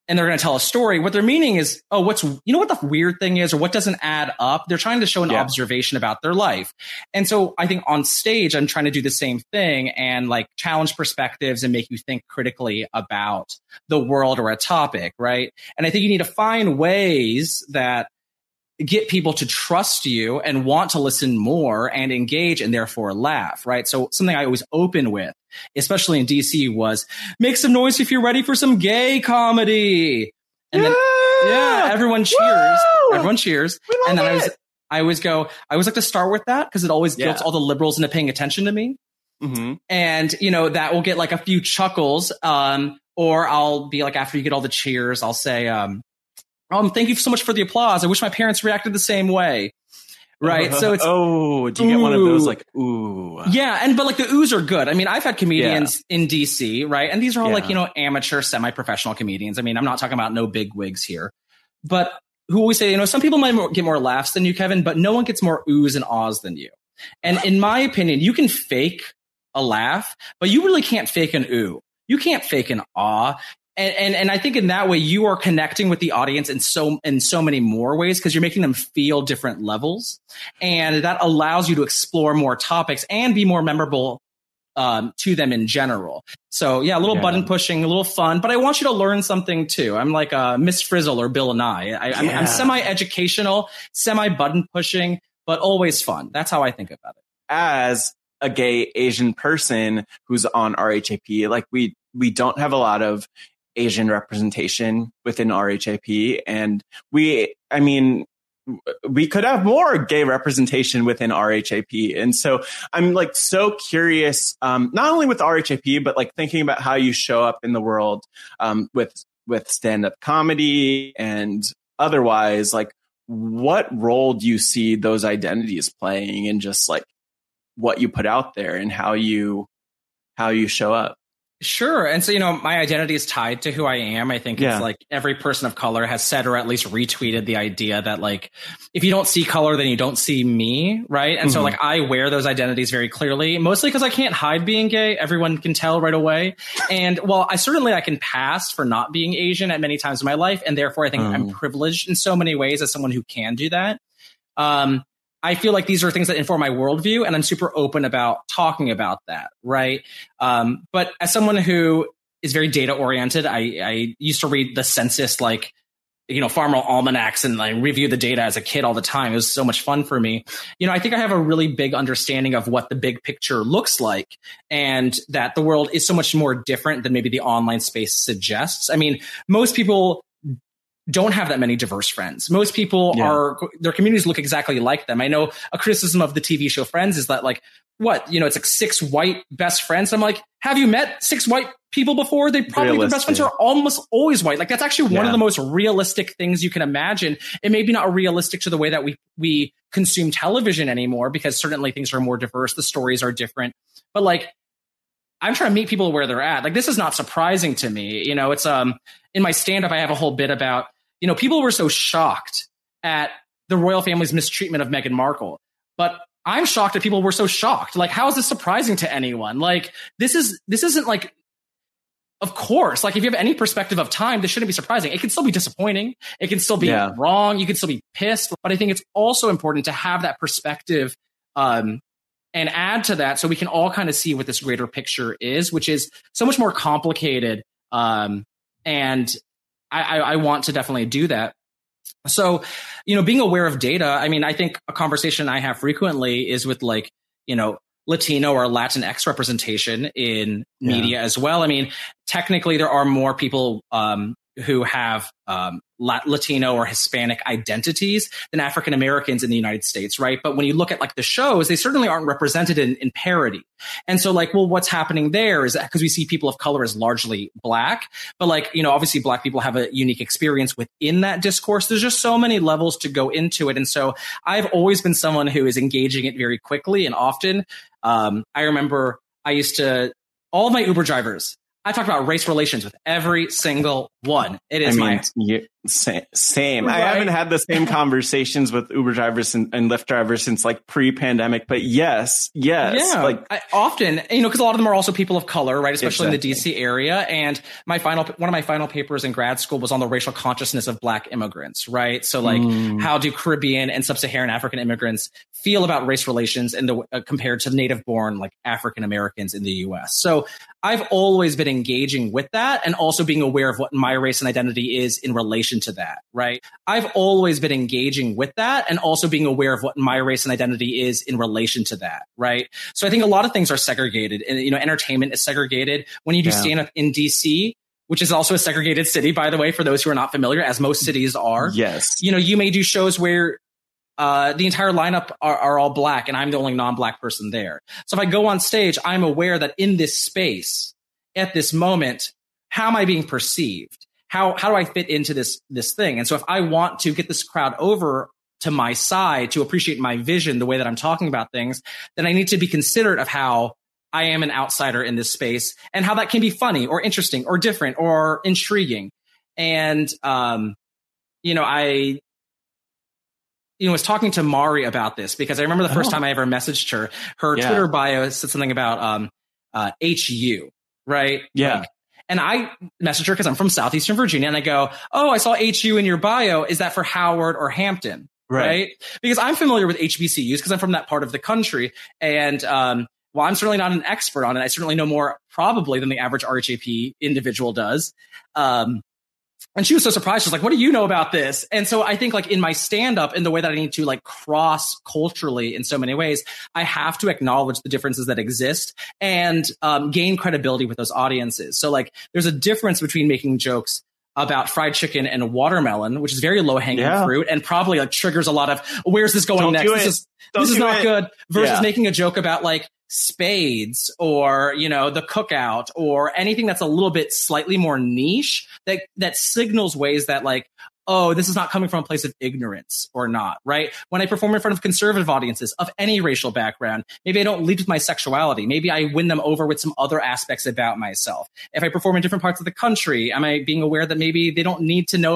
and they're going to tell a story, what they're meaning is, oh, what the weird thing is, or what doesn't add up. They're trying to show an observation about their life. And so I think on stage, I'm trying to do the same thing and like challenge perspectives and make you think critically about the world or a topic, right? And I think you need to find ways that get people to trust you and want to listen more and engage and therefore laugh, right? So something I always open with, especially in DC, was make some noise if you're ready for some gay comedy. And then, everyone cheers. Woo! Everyone cheers. And then I always like to start with that because it always guilts all the liberals into paying attention to me. Mm-hmm. And, that will get like a few chuckles. Or I'll be like, after you get all the cheers, I'll say, thank you so much for the applause. I wish my parents reacted the same way. Right. So it's, do you get one of those like, ooh? Yeah. But like the oohs are good. I mean, I've had comedians in DC, right? And these are all like, amateur, semi-professional comedians. I mean, I'm not talking about no big wigs here, but who always say, some people might get more laughs than you, Kevin, but no one gets more oohs and ahs than you. And in my opinion, you can fake a laugh, but you really can't fake an ooh. You can't fake an ah. And I think in that way, you are connecting with the audience in so many more ways because you're making them feel different levels. And that allows you to explore more topics and be more memorable to them in general. So, a little button pushing, a little fun. But I want you to learn something, too. I'm like Miss Frizzle or Bill Nye. I'm semi-educational, semi-button pushing, but always fun. That's how I think about it. As a gay Asian person who's on RHAP, like we don't have a lot of Asian representation within RHAP. And we could have more gay representation within RHAP. And so I'm like so curious, not only with RHAP, but like thinking about how you show up in the world with stand-up comedy and otherwise, like what role do you see those identities playing in just like what you put out there and how you show up? Sure. And so, my identity is tied to who I am. I think it's like every person of color has said or at least retweeted the idea that like, if you don't see color, then you don't see me. Right. And so like I wear those identities very clearly, mostly because I can't hide being gay. Everyone can tell right away. And I can pass for not being Asian at many times in my life. And therefore I think I'm privileged in so many ways as someone who can do that. I feel like these are things that inform my worldview, and I'm super open about talking about that, right? But as someone who is very data oriented, I used to read the census, like, farmer almanacs and like review the data as a kid all the time. It was so much fun for me. I think I have a really big understanding of what the big picture looks like, and that the world is so much more different than maybe the online space suggests. I mean, most people don't have that many diverse friends. Most people their communities look exactly like them. I know a criticism of the TV show Friends is that like, it's like 6 white best friends. I'm like, have you met 6 white people before? They probably, their best friends are almost always white. Like that's actually one of the most realistic things you can imagine. It may be not realistic to the way that we consume television anymore, because certainly things are more diverse. The stories are different, but like, I'm trying to meet people where they're at. Like, this is not surprising to me. It's, in my stand-up, I have a whole bit about, people were so shocked at the royal family's mistreatment of Meghan Markle, but I'm shocked that people were so shocked. Like, how is this surprising to anyone? Like, this isn't like, of course, like if you have any perspective of time, this shouldn't be surprising. It can still be disappointing. It can still be wrong. You can still be pissed, but I think it's also important to have that perspective, and add to that so we can all kind of see what this greater picture is, which is so much more complicated. And I want to definitely do that. So, being aware of data, I mean, I think a conversation I have frequently is with like, Latino or Latinx representation in media as well. I mean, technically there are more people who have Latino or Hispanic identities than African Americans in the United States, right? But when you look at like the shows, they certainly aren't represented in parity. And so like, well, what's happening there is because we see people of color as largely Black, but like, obviously Black people have a unique experience within that discourse. There's just so many levels to go into it. And so I've always been someone who is engaging it very quickly and often. I remember all of my Uber drivers, I talked about race relations with every single one. It is same. Right? I haven't had the same conversations with Uber drivers and Lyft drivers since like pre-pandemic, but yes. Yeah, like I often, because a lot of them are also people of color, right? Especially exactly. in the DC area. And one of my final papers in grad school was on the racial consciousness of Black immigrants, right? So like, how do Caribbean and sub-Saharan African immigrants feel about race relations compared to native-born like African Americans in the U.S.? So I've always been engaging with that and also being aware of what my race and identity is in relation to that, right? I've always been engaging with that and also being aware of what my race and identity is in relation to that, right? So I think a lot of things are segregated, and entertainment is segregated. When you do stand up in DC, which is also a segregated city, by the way, for those who are not familiar, as most cities are. Yes. You may do shows where the entire lineup are all Black, and I'm the only non-Black person there. So if I go on stage, I'm aware that in this space, at this moment, how am I being perceived? How do I fit into this thing? And so if I want to get this crowd over to my side to appreciate my vision, the way that I'm talking about things, then I need to be considerate of how I am an outsider in this space and how that can be funny or interesting or different or intriguing. And, I was talking to Mari about this because I remember the first time I ever messaged her. Her Twitter bio said something about HU, right? Yeah. And I messaged her because I'm from Southeastern Virginia, and I go, "Oh, I saw HU in your bio. Is that for Howard or Hampton?" Right? Because I'm familiar with HBCUs because I'm from that part of the country, and while I'm certainly not an expert on it, I certainly know more probably than the average RHAP individual does. And she was so surprised. She's like, "What do you know about this?" And so I think like in my stand up, in the way that I need to like cross culturally in so many ways, I have to acknowledge the differences that exist and gain credibility with those audiences. So like there's a difference between making jokes about fried chicken and watermelon, which is very low hanging fruit and probably like triggers a lot of where's this going next? This is not good, versus making a joke about like spades or, the cookout or anything that's a little bit slightly more niche that signals ways that like, oh, this is not coming from a place of ignorance or not, right? When I perform in front of conservative audiences of any racial background, maybe I don't lead with my sexuality. Maybe I win them over with some other aspects about myself. If I perform in different parts of the country, am I being aware that maybe they don't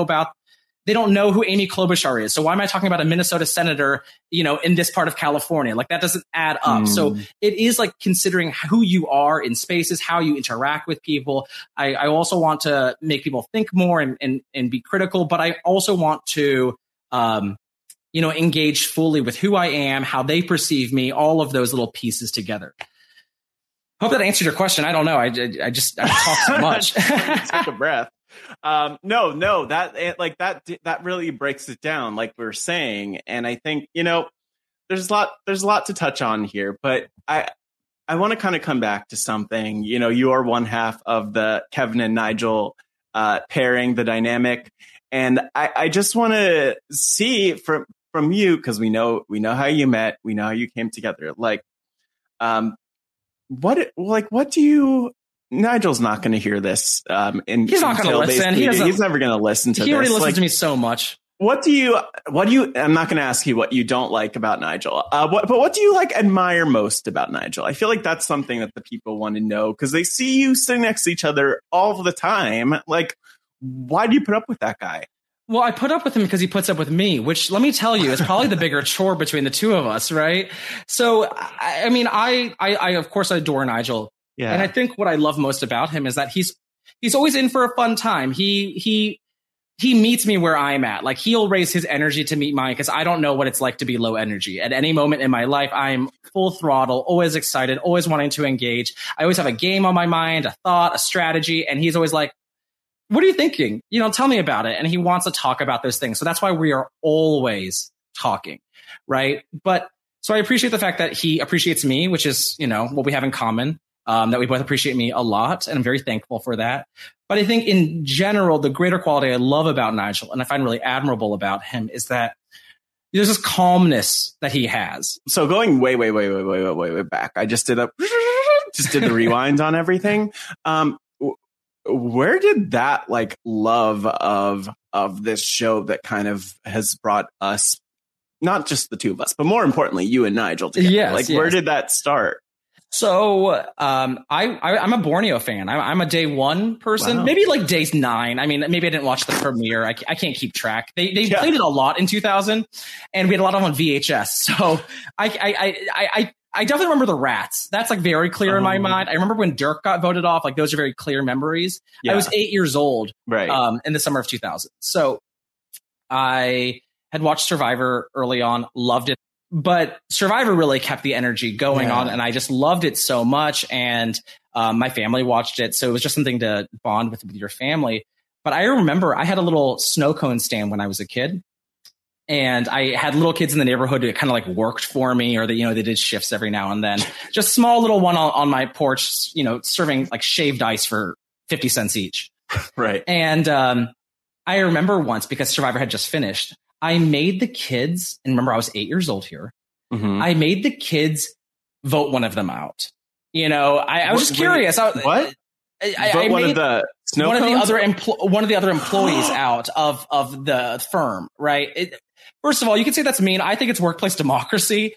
know who Amy Klobuchar is. So why am I talking about a Minnesota senator, in this part of California? Like that doesn't add up. So it is like considering who you are in spaces, how you interact with people. I also want to make people think more and be critical, but I also want to, engage fully with who I am, how they perceive me, all of those little pieces together. Hope that answered your question. I don't know. I talk so much. Take a breath. No, that really breaks it down, like we were saying. And I think, there's a lot to touch on here, but I want to kind of come back to something. You are one half of the Kevin and Nigel pairing, the dynamic. And I just want to see from you, because we know how you met, we know how you came together. Like, what do you? Nigel's not going to hear this. He's not going to listen. He's never going to listen to this. He already listens to me so much. What do you, I'm not going to ask you what you don't like about Nigel. But what do you admire most about Nigel? I feel like that's something that the people want to know because they see you sitting next to each other all the time. Like, why do you put up with that guy? Well, I put up with him because he puts up with me, which let me tell you is probably the bigger chore between the two of us. Right. So, I of course adore Nigel. Yeah. And I think what I love most about him is that he's always in for a fun time. He meets me where I'm at. Like he'll raise his energy to meet mine because I don't know what it's like to be low energy. At any moment in my life, I'm full throttle, always excited, always wanting to engage. I always have a game on my mind, a thought, a strategy. And he's always like, what are you thinking? Tell me about it. And he wants to talk about those things. So that's why we are always talking. Right. So I appreciate the fact that he appreciates me, which is, what we have in common. That we both appreciate me a lot, and I'm very thankful for that. But I think in general, the greater quality I love about Nigel, and I find really admirable about him, is that there's this calmness that he has. So going way back, I just did the rewind on everything. Where did that love of this show that kind of has brought us, not just the two of us, but more importantly, you and Nigel together? Yes. Where did that start? So I'm a Borneo fan. I'm a day one person, Wow. maybe like day 9. I mean, maybe I didn't watch the premiere. I can't keep track. They played it a lot in 2000, and we had a lot of them on VHS. So I definitely remember the Rats. That's like very clear in my mind. I remember when Dirk got voted off. Like those are very clear memories. Yeah. I was 8 years old, Right. in the summer of 2000. So I had watched Survivor early on, loved it. But Survivor really kept the energy going on, and I just loved it so much. And my family watched it, so it was just something to bond with your family. But I remember I had a little snow cone stand when I was a kid, and I had little kids in the neighborhood that kind of like worked for me, or they did shifts every now and then. Just small little one on my porch, serving like shaved ice for 50 cents each. Right. And I remember once, because Survivor had just finished, I made the kids, and remember I was 8 years old here. Mm-hmm. I made the kids vote one of them out. I was just curious. What? I one made of the snow one cones? of the other employees out of the firm, right? First of all, you could say that's mean. I think it's workplace democracy.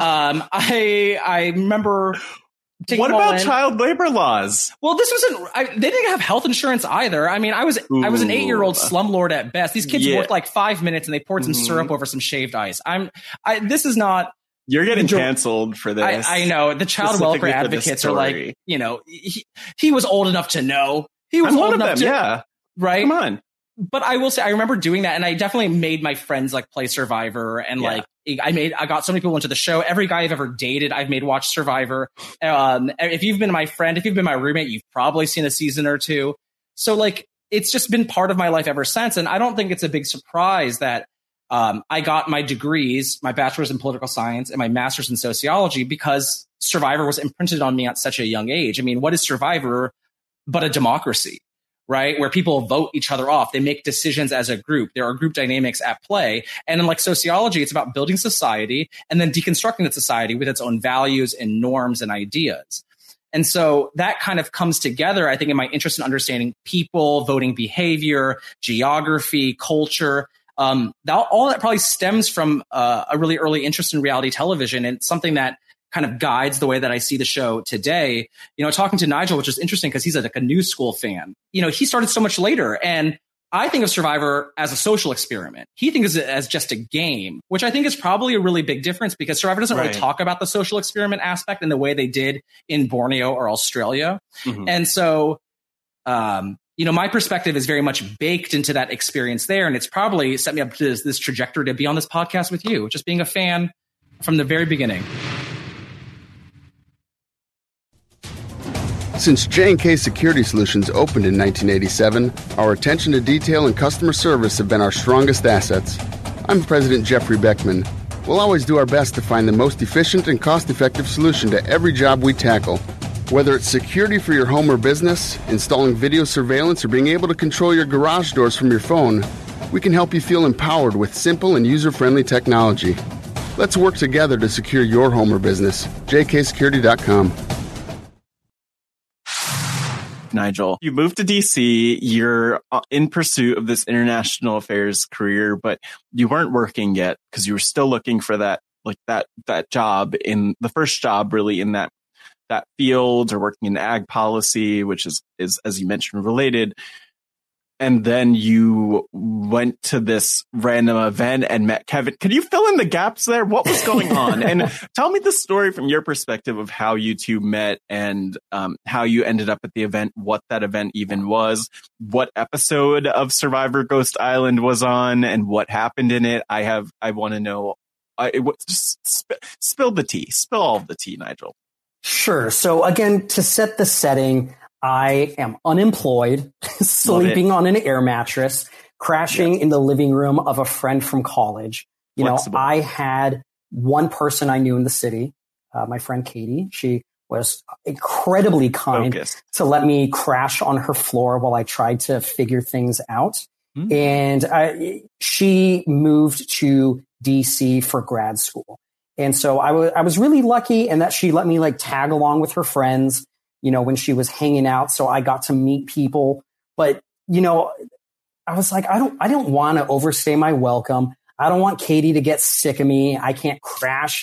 I remember. What about child labor laws? Well, this wasn't. They didn't have health insurance either. I mean, I was an 8-year-old slumlord at best. These kids worked like 5 minutes, and they poured some syrup over some shaved ice. This is not. You're getting canceled for this. I know. The child welfare advocates are like, he was old enough to know. He was old enough to, yeah. Right? Come on. But I will say, I remember doing that, and I definitely made my friends like play Survivor, and I got so many people into the show. Every guy I've ever dated, I've made watch Survivor. If you've been my friend, if you've been my roommate, you've probably seen a season or two. So like, it's just been part of my life ever since. And I don't think it's a big surprise that I got my degrees, my bachelor's in political science and my master's in sociology, because Survivor was imprinted on me at such a young age. I mean, what is Survivor but a democracy? Right? Where people vote each other off. They make decisions as a group. There are group dynamics at play. And in like sociology, it's about building society and then deconstructing that society with its own values and norms and ideas. And so that kind of comes together, I think, in my interest in understanding people, voting behavior, geography, culture. All that probably stems from a really early interest in reality television, and something that kind of guides the way that I see the show today. Talking to Nigel, which is interesting because he's like a new school fan. He started so much later, and I think of Survivor as a social experiment. He thinks of it as just a game, which I think is probably a really big difference, because Survivor doesn't really talk about the social experiment aspect in the way they did in Borneo or Australia. Mm-hmm. And so, my perspective is very much baked into that experience there. And it's probably set me up to this trajectory to be on this podcast with you, just being a fan from the very beginning. Since J&K Security Solutions opened in 1987, our attention to detail and customer service have been our strongest assets. I'm President Jeffrey Beckman. We'll always do our best to find the most efficient and cost-effective solution to every job we tackle. Whether it's security for your home or business, installing video surveillance, or being able to control your garage doors from your phone, we can help you feel empowered with simple and user-friendly technology. Let's work together to secure your home or business. jksecurity.com. Nigel, you moved to DC, you're in pursuit of this international affairs career, but you weren't working yet because you were still looking for that job, in the first job really in that field, or working in ag policy, which is, as you mentioned, related. And then you went to this random event and met Kevin. Could you fill in the gaps there? What was going on? And tell me the story from your perspective of how you two met, and how you ended up at the event, what that event even was, what episode of Survivor Ghost Island was on, and what happened in it. I want to know. Just spill the tea. Spill all of the tea, Nigel. Sure. So again, to set the setting, I am unemployed, sleeping on an air mattress, crashing in the living room of a friend from college. Flexible. I had one person I knew in the city, my friend Katie. She was incredibly kind to let me crash on her floor while I tried to figure things out. Mm-hmm. And she moved to DC for grad school. And so I was really lucky in that she let me tag along with her friends, when she was hanging out. So I got to meet people. But, I was like, I don't want to overstay my welcome. I don't want Katie to get sick of me. I can't crash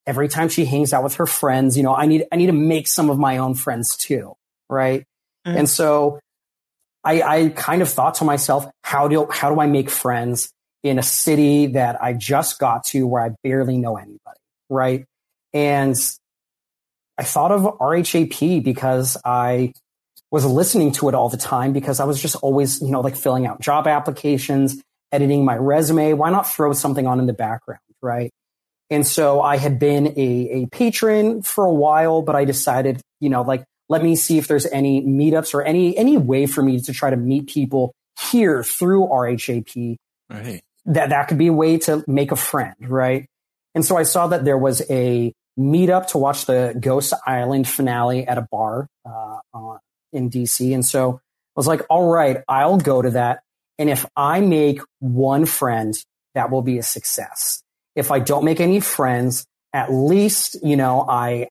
every time she hangs out with her friends, you know, I need to make some of my own friends too. Right. And so I kind of thought to myself, how do I make friends in a city that I just got to where I barely know anybody? Right. And I thought of RHAP because I was listening to it all the time because I was just always, you know, like filling out job applications, editing my resume. Why not throw something on in the background? Right. And so I had been a patron for a while, but I decided, you know, like, let me see if there's any meetups or any way for me to try to meet people here through RHAP. Right. That could be a way to make a friend. Right. And so I saw that there was a meetup to watch the Ghost Island finale at a bar in DC. And so I was like, all right, I'll go to that. And if I make one friend, that will be a success. If I don't make any friends, at least, you know,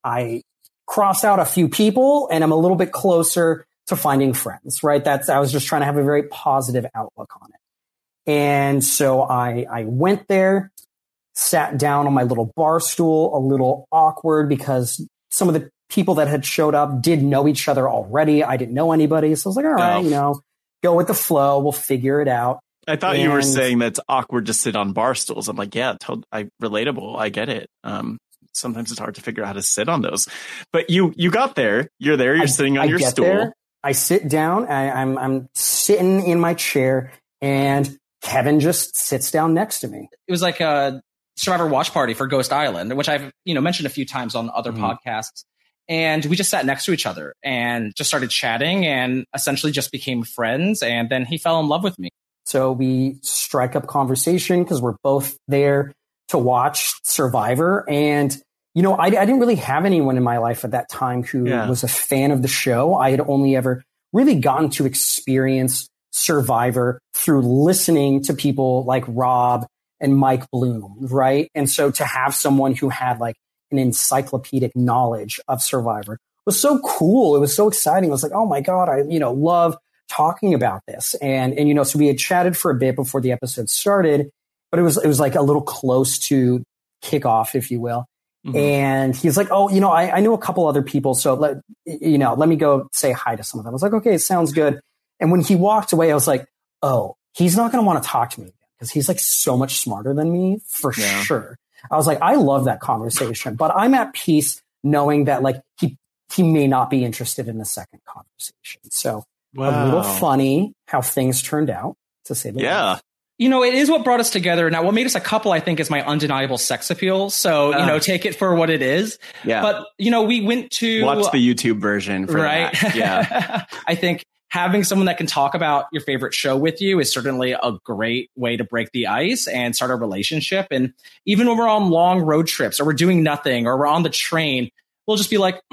I crossed out a few people and I'm a little bit closer to finding friends, right? I was just trying to have a very positive outlook on it. And so I went there, sat down on my little bar stool, a little awkward because some of the people that had showed up did know each other already. I didn't know anybody. So I was like, all right, you know, go with the flow. We'll figure it out. I thought you were saying that it's awkward to sit on bar stools. I'm like, yeah, relatable. I get it. Sometimes it's hard to figure out how to sit on those, but you got there. You're there. You're sitting on your stool. There, I sit down. I'm sitting in my chair, and Kevin just sits down next to me. It was like a Survivor watch party for Ghost Island, which I've mentioned a few times on other podcasts. And we just sat next to each other and just started chatting, and essentially just became friends. And then he fell in love with me. So we strike up conversation because we're both there to watch Survivor. And, you know, I didn't really have anyone in my life at that time who was a fan of the show. I had only ever really gotten to experience Survivor through listening to people like Rob and Mike Bloom, right? And so to have someone who had like an encyclopedic knowledge of Survivor was so cool. It was so exciting. I was like, oh my God, I, you know, love talking about this. And, you know, so we had chatted for a bit before the episode started, but it was like a little close to kickoff, if you will. Mm-hmm. And he's like, oh, you know, I knew a couple other people. So let me go say hi to some of them. I was like, okay, sounds good. And when he walked away, I was like, oh, he's not going to want to talk to me again because he's like so much smarter than me for sure. I was like, I love that conversation, but I'm at peace knowing that like he may not be interested in a second conversation. So a little funny how things turned out, to say the least. You know, it is what brought us together. Now, what made us a couple, I think, is my undeniable sex appeal. So, you know, take it for what it is. Yeah. But, you know, we went to watch the YouTube version for that. Yeah. I think having someone that can talk about your favorite show with you is certainly a great way to break the ice and start a relationship. And even when we're on long road trips or we're doing nothing or we're on the train, we'll just be like,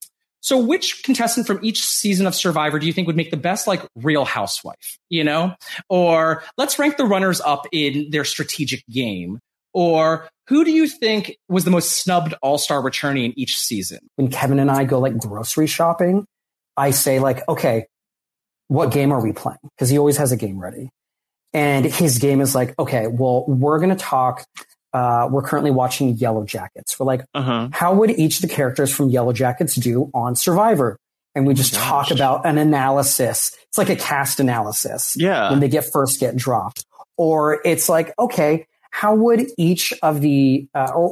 so which contestant from each season of Survivor do you think would make the best, like, Real Housewife, you know? Or let's rank the runners up in their strategic game. Or who do you think was the most snubbed all-star returnee in each season? When Kevin and I go, like, grocery shopping, I say, like, okay, what game are we playing? Because he always has a game ready. And his game is like, okay, well, we're going to talk. We're currently watching Yellow Jackets. We're like, how would each of the characters from Yellow Jackets do on Survivor? And we just talk about an analysis. It's like a cast analysis. Yeah. When they first get dropped. Or it's like, okay, how would each of the,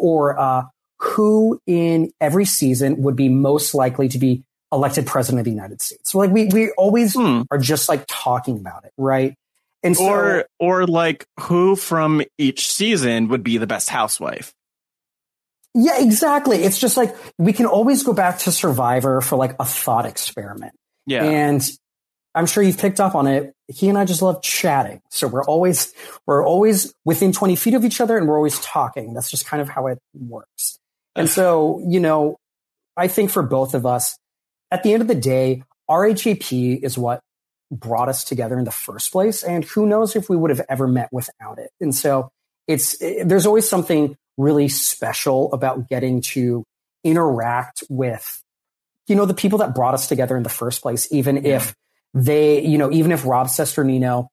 who in every season would be most likely to be elected president of the United States? So like we always are just like talking about it. Right. And so, or like who from each season would be the best housewife? Yeah, exactly. It's just like we can always go back to Survivor for like a thought experiment. Yeah. And I'm sure you've picked up on it. He and I just love chatting. So we're always within 20 feet of each other and we're always talking. That's just kind of how it works. And so, you know, I think for both of us, at the end of the day, RHAP is what brought us together in the first place. And who knows if we would have ever met without it. And so there's always something really special about getting to interact with, you know, the people that brought us together in the first place, even if even if Rob Cesternino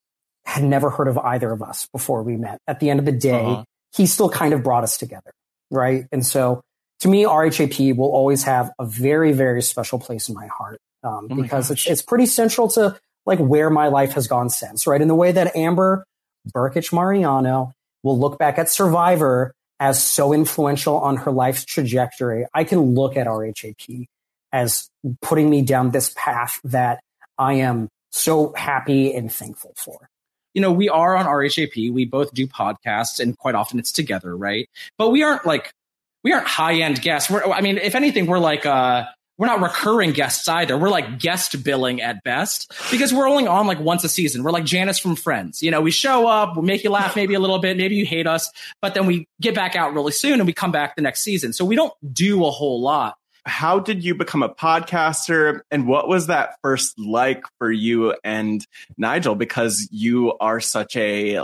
had never heard of either of us before we met. At the end of the day, he still kind of brought us together. right? And so to me, RHAP will always have a very, very special place in my heart because it's pretty central to like where my life has gone since, right? In the way that Amber Burkich-Mariano will look back at Survivor as so influential on her life's trajectory, I can look at RHAP as putting me down this path that I am so happy and thankful for. You know, we are on RHAP. We both do podcasts, and quite often it's together, right? But we aren't high-end guests. If anything, we're not recurring guests either. We're like guest billing at best because we're only on like once a season. We're like Janice from Friends. You know, we show up, we make you laugh maybe a little bit, maybe you hate us, but then we get back out really soon and we come back the next season. So we don't do a whole lot. How did you become a podcaster, and what was that first like for you and Nigel? Because you are such a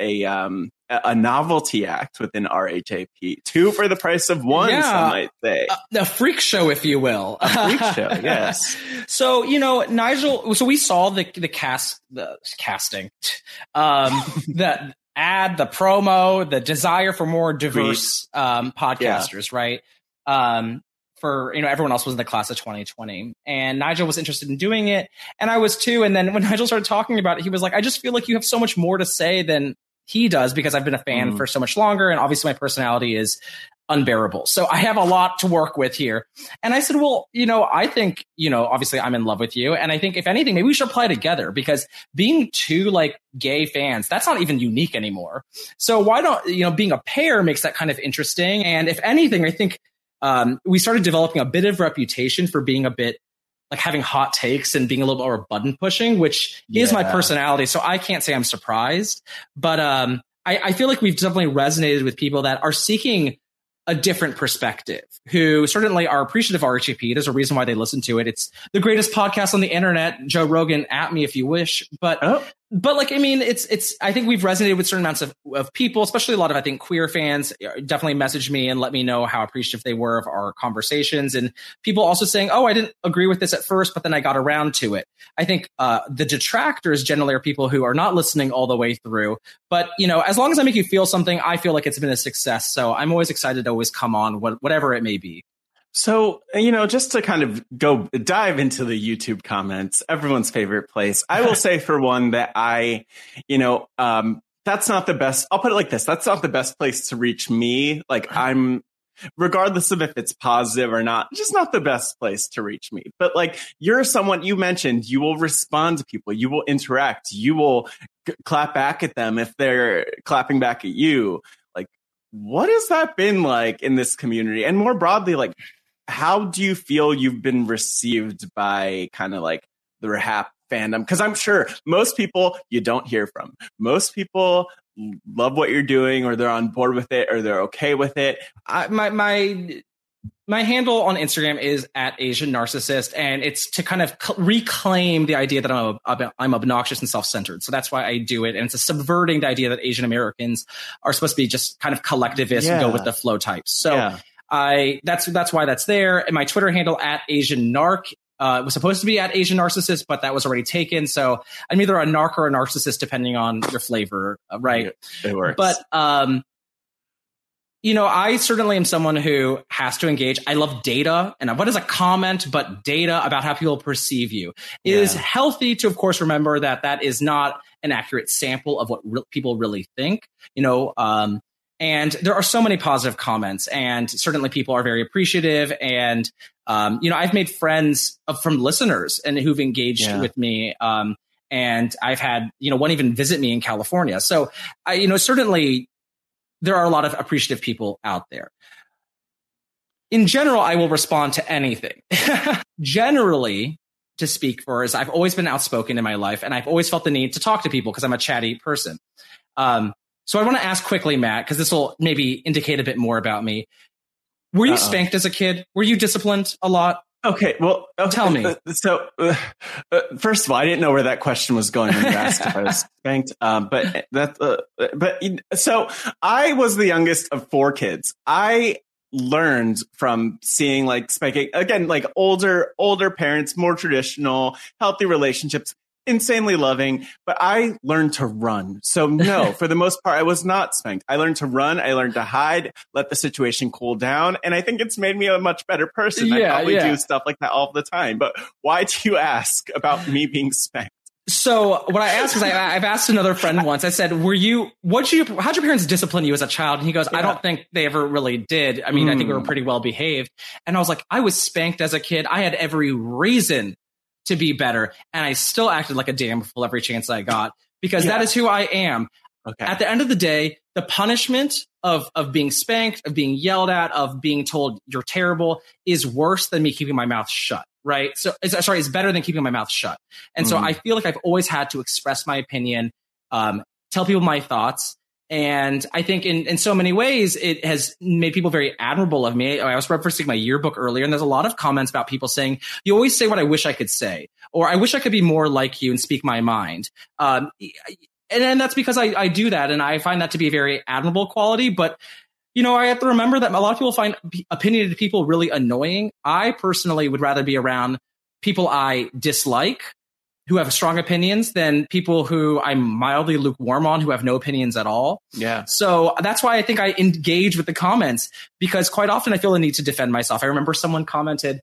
novelty act within RHAP. 2 for the price of 1, some might say. A freak show, if you will. A freak show, yes. So, you know, Nigel, so we saw the casting, the ad, the promo, the desire for more diverse podcasters, right? For, you know, everyone else was in the class of 2020, and Nigel was interested in doing it, and I was too. And then when Nigel started talking about it, he was like, I just feel like you have so much more to say than he does because I've been a fan for so much longer, and obviously my personality is unbearable. So I have a lot to work with here. And I said, well, you know, I think, you know, obviously I'm in love with you, and I think if anything, maybe we should apply together because being 2 like gay fans, that's not even unique anymore. So why don't, you know, being a pair makes that kind of interesting. And if anything, I think we started developing a bit of reputation for being a bit like having hot takes and being a little bit more button pushing, which is my personality. So I can't say I'm surprised, but I feel like we've definitely resonated with people that are seeking a different perspective, who certainly are appreciative of RHAP. There's a reason why they listen to it. It's the greatest podcast on the internet. Joe Rogan, at me if you wish. But like, I mean, it's, I think we've resonated with certain amounts of people, especially a lot of, I think, queer fans definitely messaged me and let me know how appreciative they were of our conversations. And people also saying, oh, I didn't agree with this at first, but then I got around to it. I think the detractors generally are people who are not listening all the way through. But, you know, as long as I make you feel something, I feel like it's been a success. So I'm always excited to always come on, whatever it may be. So, you know, just to kind of dive into the YouTube comments, everyone's favorite place. I will say for one that that's not the best. I'll put it like this. That's not the best place to reach me. Like regardless of if it's positive or not, just not the best place to reach me. But like, you're someone, you mentioned, you will respond to people, you will interact, you will clap back at them if they're clapping back at you. Like, what has that been like in this community? And more broadly, like, how do you feel you've been received by kind of like the Rehap fandom? Because I'm sure most people you don't hear from. Most people love what you're doing, or they're on board with it, or they're okay with it. My handle on Instagram is @AsianNarcissist, and it's to kind of reclaim the idea that I'm obnoxious and self-centered. So that's why I do it, and it's subverting the idea that Asian Americans are supposed to be just kind of collectivist and go with the flow types. So that's why that's there. And my Twitter handle @AsianNarc was supposed to be @AsianNarcissist, but that was already taken. So I'm either a narc or a narcissist, depending on your flavor, right? It works. But you know, I certainly am someone who has to engage. I love data, and what is a comment but data about how people perceive you? It is healthy to, of course, remember that is not an accurate sample of what people really think. You know, and there are so many positive comments, and certainly people are very appreciative. And, you know, I've made friends from listeners and who've engaged with me. And I've had, you know, one even visit me in California. So, you know, certainly there are a lot of appreciative people out there. In general, I will respond to anything. Generally, to speak for, is I've always been outspoken in my life, and I've always felt the need to talk to people because I'm a chatty person. So I want to ask quickly, Matt, because this will maybe indicate a bit more about me. Were you spanked as a kid? Were you disciplined a lot? Okay, well, tell me. So, first of all, I didn't know where that question was going when you asked if I was spanked. So I was the youngest of 4 kids. I learned from seeing like spanking, again, like older parents, more traditional, healthy relationships. insanely loving, but I learned to run. So no, for the most part, I was not spanked. I learned to run. I learned to hide, let the situation cool down. And I think it's made me a much better person. I probably do stuff like that all the time. But why do you ask about me being spanked? So what I asked is I've asked another friend once, I said, how'd your parents discipline you as a child? And he goes, I don't think they ever really did. I mean, I think we were pretty well behaved. And I was like, I was spanked as a kid. I had every reason to be better. And I still acted like a damn fool every chance I got, because that is who I am. Okay. At the end of the day, the punishment of being spanked, of being yelled at, of being told you're terrible is worse than me keeping my mouth shut. Right. So it's better than keeping my mouth shut. And so I feel like I've always had to express my opinion, tell people my thoughts. And I think in so many ways, it has made people very admirable of me. I was referencing my yearbook earlier, and there's a lot of comments about people saying, you always say what I wish I could say, or I wish I could be more like you and speak my mind. And that's because I do that. And I find that to be a very admirable quality. But you know, I have to remember that a lot of people find opinionated people really annoying. I personally would rather be around people I dislike, who have strong opinions, than people who I'm mildly lukewarm on, who have no opinions at all. Yeah. So that's why I think I engage with the comments, because quite often I feel the need to defend myself. I remember someone commented,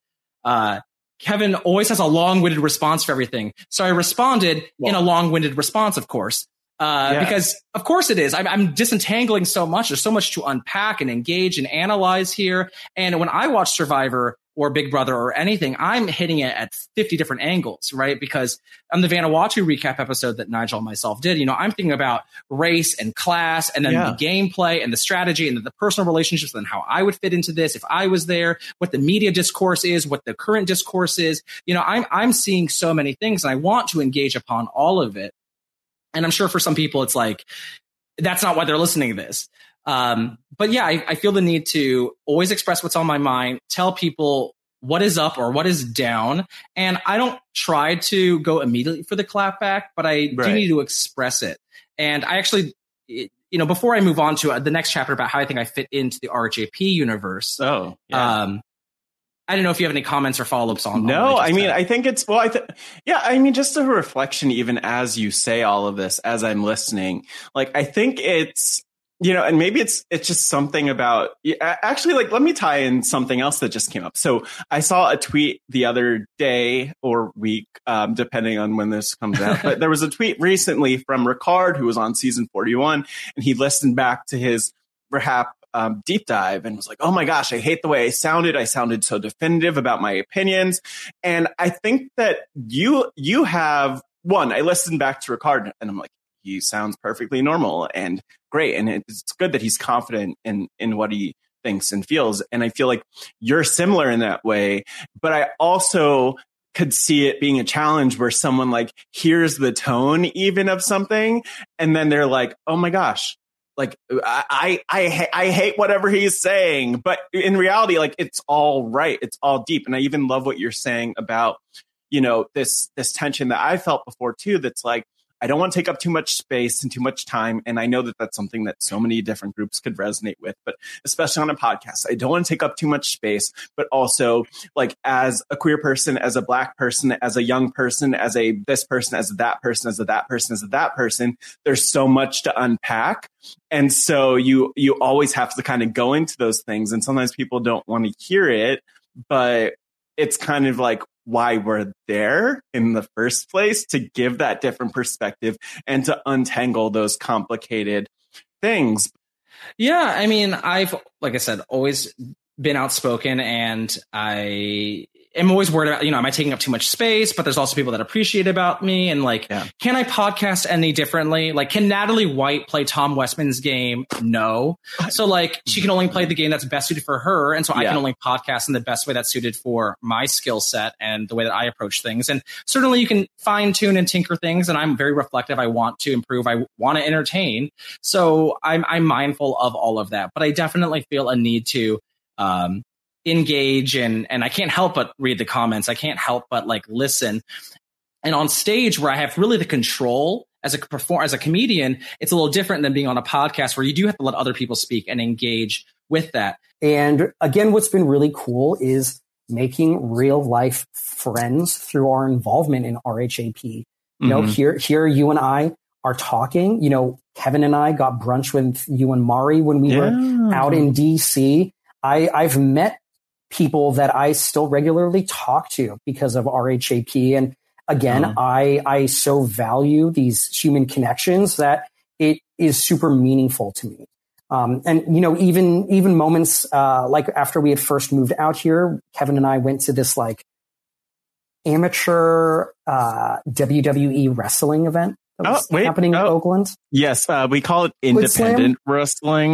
Kevin always has a long-winded response for everything. So I responded in a long-winded response, of course. Because of course it is. I'm disentangling so much. There's so much to unpack and engage and analyze here. And when I watch Survivor or Big Brother or anything, I'm hitting it at 50 different angles, right? Because on the Vanuatu recap episode that Nigel and myself did, you know, I'm thinking about race and class, and then the gameplay and the strategy and the personal relationships, and how I would fit into this if I was there, what the media discourse is, what the current discourse is. You know, I'm seeing so many things, and I want to engage upon all of it. And I'm sure for some people, it's like, that's not why they're listening to this. But yeah, I feel the need to always express what's on my mind, tell people what is up or what is down. And I don't try to go immediately for the clapback, but I do need to express it. And I actually, you know, before I move on to the next chapter about how I think I fit into the RHAP universe. I don't know if you have any comments or follow-ups on. No, I mean, I think it's, I mean, just a reflection, even as you say all of this, as I'm listening, like, I think it's, you know, and maybe it's just something about, actually, like, let me tie in something else that just came up. So I saw a tweet the other day or week, depending on when this comes out, but there was a tweet recently from Ricard, who was on season 41, and he listened back to his Rehap deep dive and was like, oh my gosh, I hate the way I sounded so definitive about my opinions. And I think that you have I listened back to Ricard and I'm like, he sounds perfectly normal and great. And it's good that he's confident in what he thinks and feels. And I feel like you're similar in that way, but I also could see it being a challenge where someone like hears the tone even of something, and then they're like, oh my gosh, like, I hate whatever he's saying, but in reality, like, it's all right. It's all deep. And I even love what you're saying about, you know, this tension that I felt before too. That's like, I don't want to take up too much space and too much time. And I know that that's something that so many different groups could resonate with, but especially on a podcast, I don't want to take up too much space, but also like as a queer person, as a Black person, as a young person, as a this person, as a that person, as a that person, as a that person, there's so much to unpack. And so you always have to kind of go into those things. And sometimes people don't want to hear it, but it's kind of like why we're there in the first place, to give that different perspective and to untangle those complicated things. Yeah, I mean, I've, like I said, always been outspoken, and I am always worried about, you know, am I taking up too much space? But there's also people that appreciate about me. And like, can I podcast any differently? Like, can Natalie White play Tom Westman's game? No. So like, she can only play the game that's best suited for her. And so I can only podcast in the best way that's suited for my skill set and the way that I approach things. And certainly you can fine tune and tinker things. And I'm very reflective. I want to improve. I want to entertain. So I'm mindful of all of that, but I definitely feel a need to, engage and I can't help but read the comments. I can't help but like listen. And on stage, where I have really the control as a comedian, it's a little different than being on a podcast where you do have to let other people speak and engage with that. And again, what's been really cool is making real life friends through our involvement in RHAP. You know, here you and I are talking. You know, Kevin and I got brunch with you and Mari when we were out in DC. I've met people that I still regularly talk to because of RHAP. And again, I so value these human connections that it is super meaningful to me. And, you know, even moments, like after we had first moved out here, Kevin and I went to this like amateur, WWE wrestling event that was happening in Oakland. Yes. We call it independent wrestling,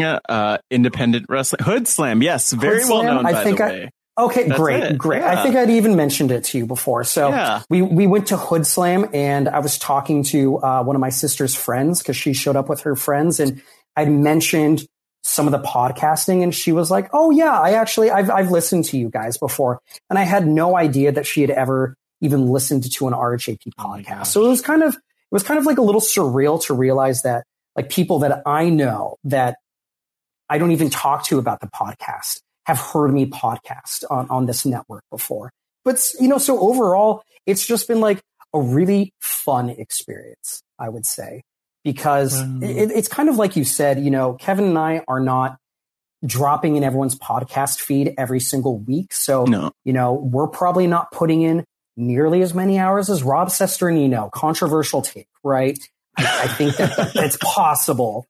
Hood Slam. Yes. Very well known, by the way. Okay, great. Yeah. I think I'd even mentioned it to you before. So we went to Hood Slam, and I was talking to one of my sister's friends because she showed up with her friends, and I mentioned some of the podcasting, and she was like, "Oh yeah, I've listened to you guys before," and I had no idea that she had ever even listened to an RHAP podcast. So it was kind of like a little surreal to realize that like people that I know that I don't even talk to about the podcast have heard me podcast on this network before. But, you know, so overall, it's just been like a really fun experience, I would say, because it's kind of like you said, you know, Kevin and I are not dropping in everyone's podcast feed every single week. So, you know, we're probably not putting in nearly as many hours as Rob Cesternino. Controversial take, right? I think that it's possible.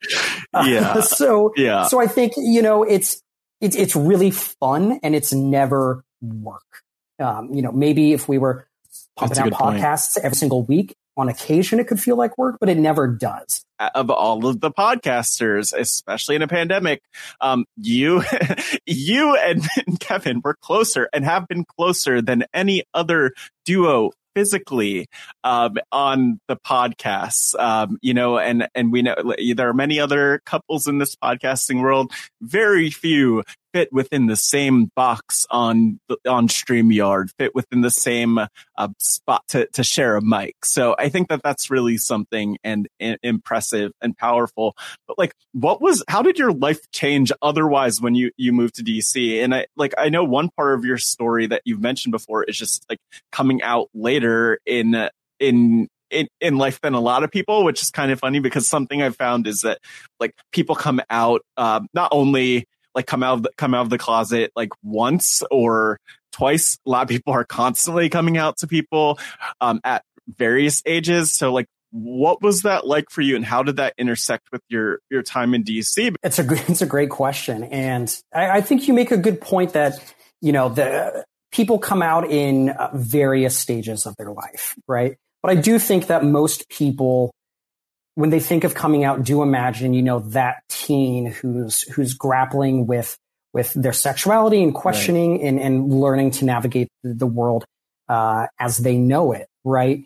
So I think, you know, it's really fun and it's never work. You know, maybe if we were pumping out podcasts every single week, on occasion it could feel like work, but it never does. Of all of the podcasters, especially in a pandemic, you and Kevin were closer and have been closer than any other duo physically on the podcasts, you know, and we know there are many other couples in this podcasting world. Very few fit within the same box on StreamYard, fit within the same spot to share a mic. So I think that that's really something and impressive and powerful. But like, how did your life change otherwise when you moved to DC? And I know one part of your story that you've mentioned before is just like coming out later in life than a lot of people, which is kind of funny because something I've found is that like people come out, not only like come out of the closet like once or twice. A lot of people are constantly coming out to people, at various ages. So like, what was that like for you and how did that intersect with your time in DC? It's a great question. And I think you make a good point that, you know, the people come out in various stages of their life, right? But I do think that most people, when they think of coming out, do imagine, you know, that teen who's grappling with their sexuality and questioning and learning to navigate the world as they know it, right?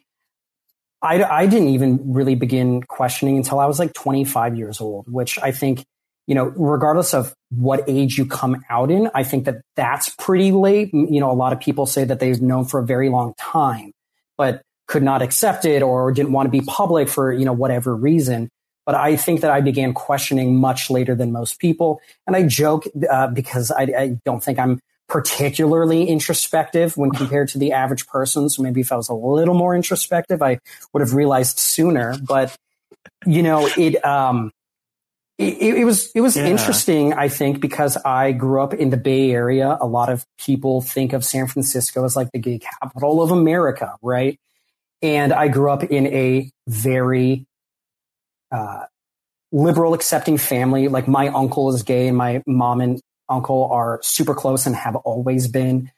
I didn't even really begin questioning until I was like 25 years old, which I think, you know, regardless of what age you come out in, I think that that's pretty late. You know, a lot of people say that they've known for a very long time, but could not accept it or didn't want to be public for, you know, whatever reason. But I think that I began questioning much later than most people. And I joke because I don't think I'm particularly introspective when compared to the average person. So maybe if I was a little more introspective, I would have realized sooner. But, you know, it was interesting, I think, because I grew up in the Bay Area. A lot of people think of San Francisco as like the gay capital of America, right? And I grew up in a very liberal, accepting family. Like my uncle is gay and my mom and uncle are super close and have always been.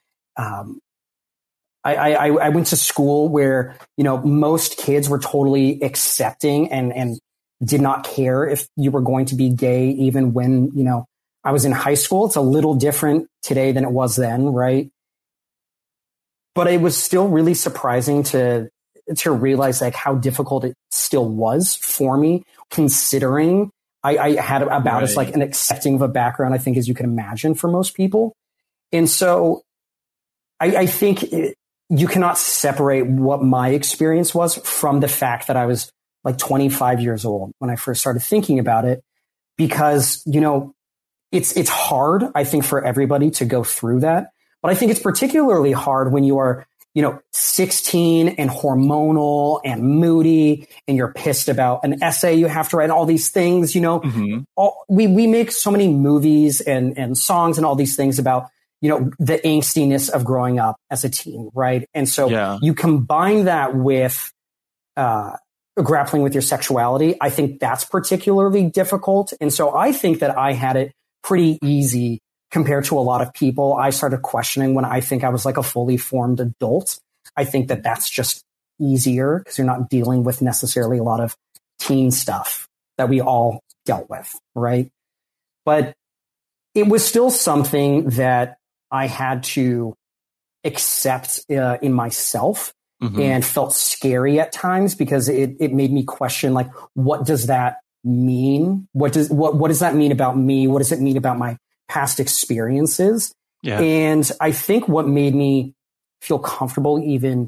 I went to school where, you know, most kids were totally accepting and did not care if you were going to be gay, even when, you know, I was in high school. It's a little different today than it was then, right? But it was still really surprising to realize like how difficult it still was for me, considering I had about as like an accepting of a background, I think, as you can imagine for most people. And so I think you cannot separate what my experience was from the fact that I was like 25 years old when I first started thinking about it, because, you know, it's hard, I think, for everybody to go through that. But I think it's particularly hard when you are 16 and hormonal and moody, and you're pissed about an essay you have to write and all these things, we make so many movies and songs and all these things about, the angstiness of growing up as a teen. Right. And so you combine that with, grappling with your sexuality. I think that's particularly difficult. And so I think that I had it pretty easy compared to a lot of people. I started questioning when I think I was like a fully formed adult. I think that that's just easier because you're not dealing with necessarily a lot of teen stuff that we all dealt with, right? But it was still something that I had to accept in myself, and felt scary at times because it made me question, like, what does that mean? What does that mean about me? What does it mean about my past experiences? Yeah. And I think what made me feel comfortable even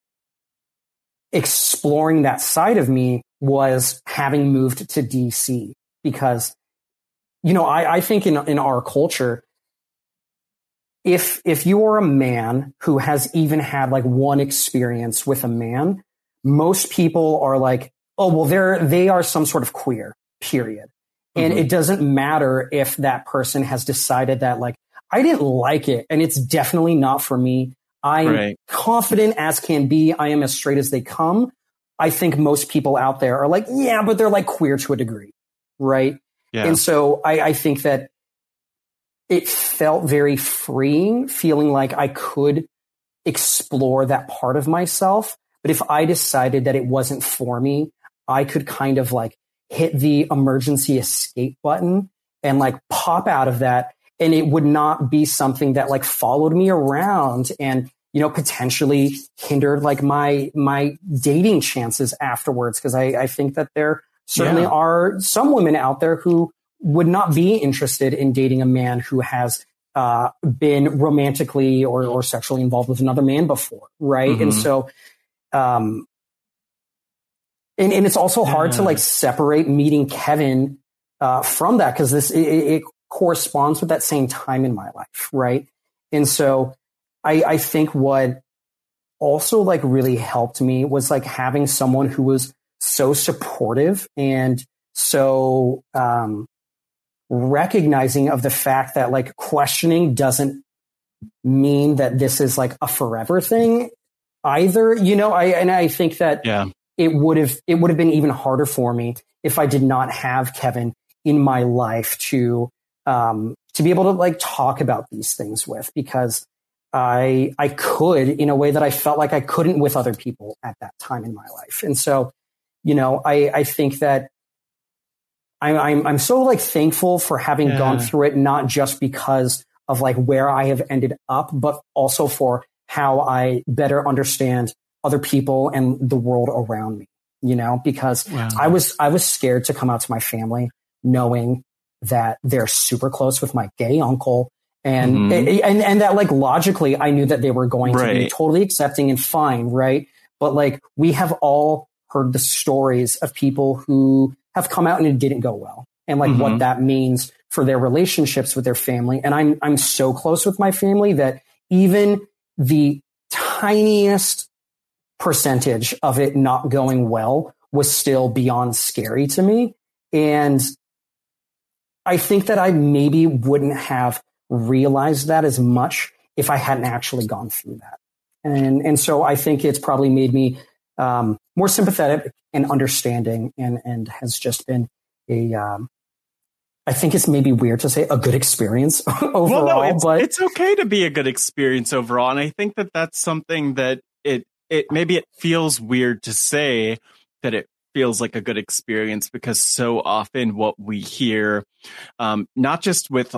exploring that side of me was having moved to DC, because, I think in our culture, if you are a man who has even had like one experience with a man, most people are like, oh, well, they are some sort of queer, period. And it doesn't matter if that person has decided that, like, I didn't like it and it's definitely not for me. I'm confident as can be. I am as straight as they come. I think most people out there are like, yeah, but they're like queer to a degree. Right. Yeah. And so I think that it felt very freeing, feeling like I could explore that part of myself. But if I decided that it wasn't for me, I could kind of like hit the emergency escape button and like pop out of that. And it would not be something that like followed me around and, potentially hindered like my dating chances afterwards. Cause I think that there certainly are some women out there who would not be interested in dating a man who has been romantically or sexually involved with another man before, right? And so, and it's also hard to like separate meeting Kevin from that, because it corresponds with that same time in my life, right? And so, I think what also like really helped me was like having someone who was so supportive and so recognizing of the fact that like questioning doesn't mean that this is like a forever thing either. I think that it would have been even harder for me if I did not have Kevin in my life to be able to like talk about these things with, because I could in a way that I felt like I couldn't with other people at that time in my life. And so, I think that I'm so like thankful for having gone through it, not just because of like where I have ended up, but also for how I better understand other people and the world around me, because I was scared to come out to my family knowing that they're super close with my gay uncle. And that like logically I knew that they were going to be totally accepting and fine. Right. But like we have all heard the stories of people who have come out and it didn't go well, and like what that means for their relationships with their family. And I'm so close with my family that even the tiniest percentage of it not going well was still beyond scary to me. And I think that I maybe wouldn't have realized that as much if I hadn't actually gone through that. And so I think it's probably made me more sympathetic and understanding, and has just been I think it's maybe weird to say a good experience overall. Well, no, but it's okay to be a good experience overall. And I think that that's something that it maybe it feels weird to say that it feels like a good experience, because so often what we hear, not just with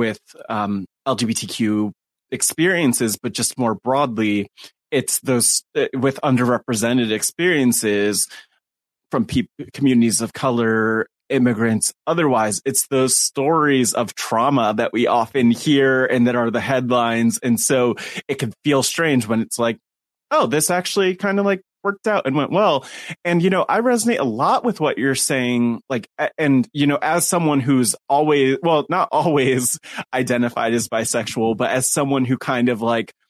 LGBTQ experiences, but just more broadly, it's those with underrepresented experiences from communities of color, immigrants, otherwise, it's those stories of trauma that we often hear and that are the headlines. And so it can feel strange when it's like, oh, this actually kind of like worked out and went well. And, I resonate a lot with what you're saying. Like, and, as someone who's always, well, not always identified as bisexual, but as someone who kind of like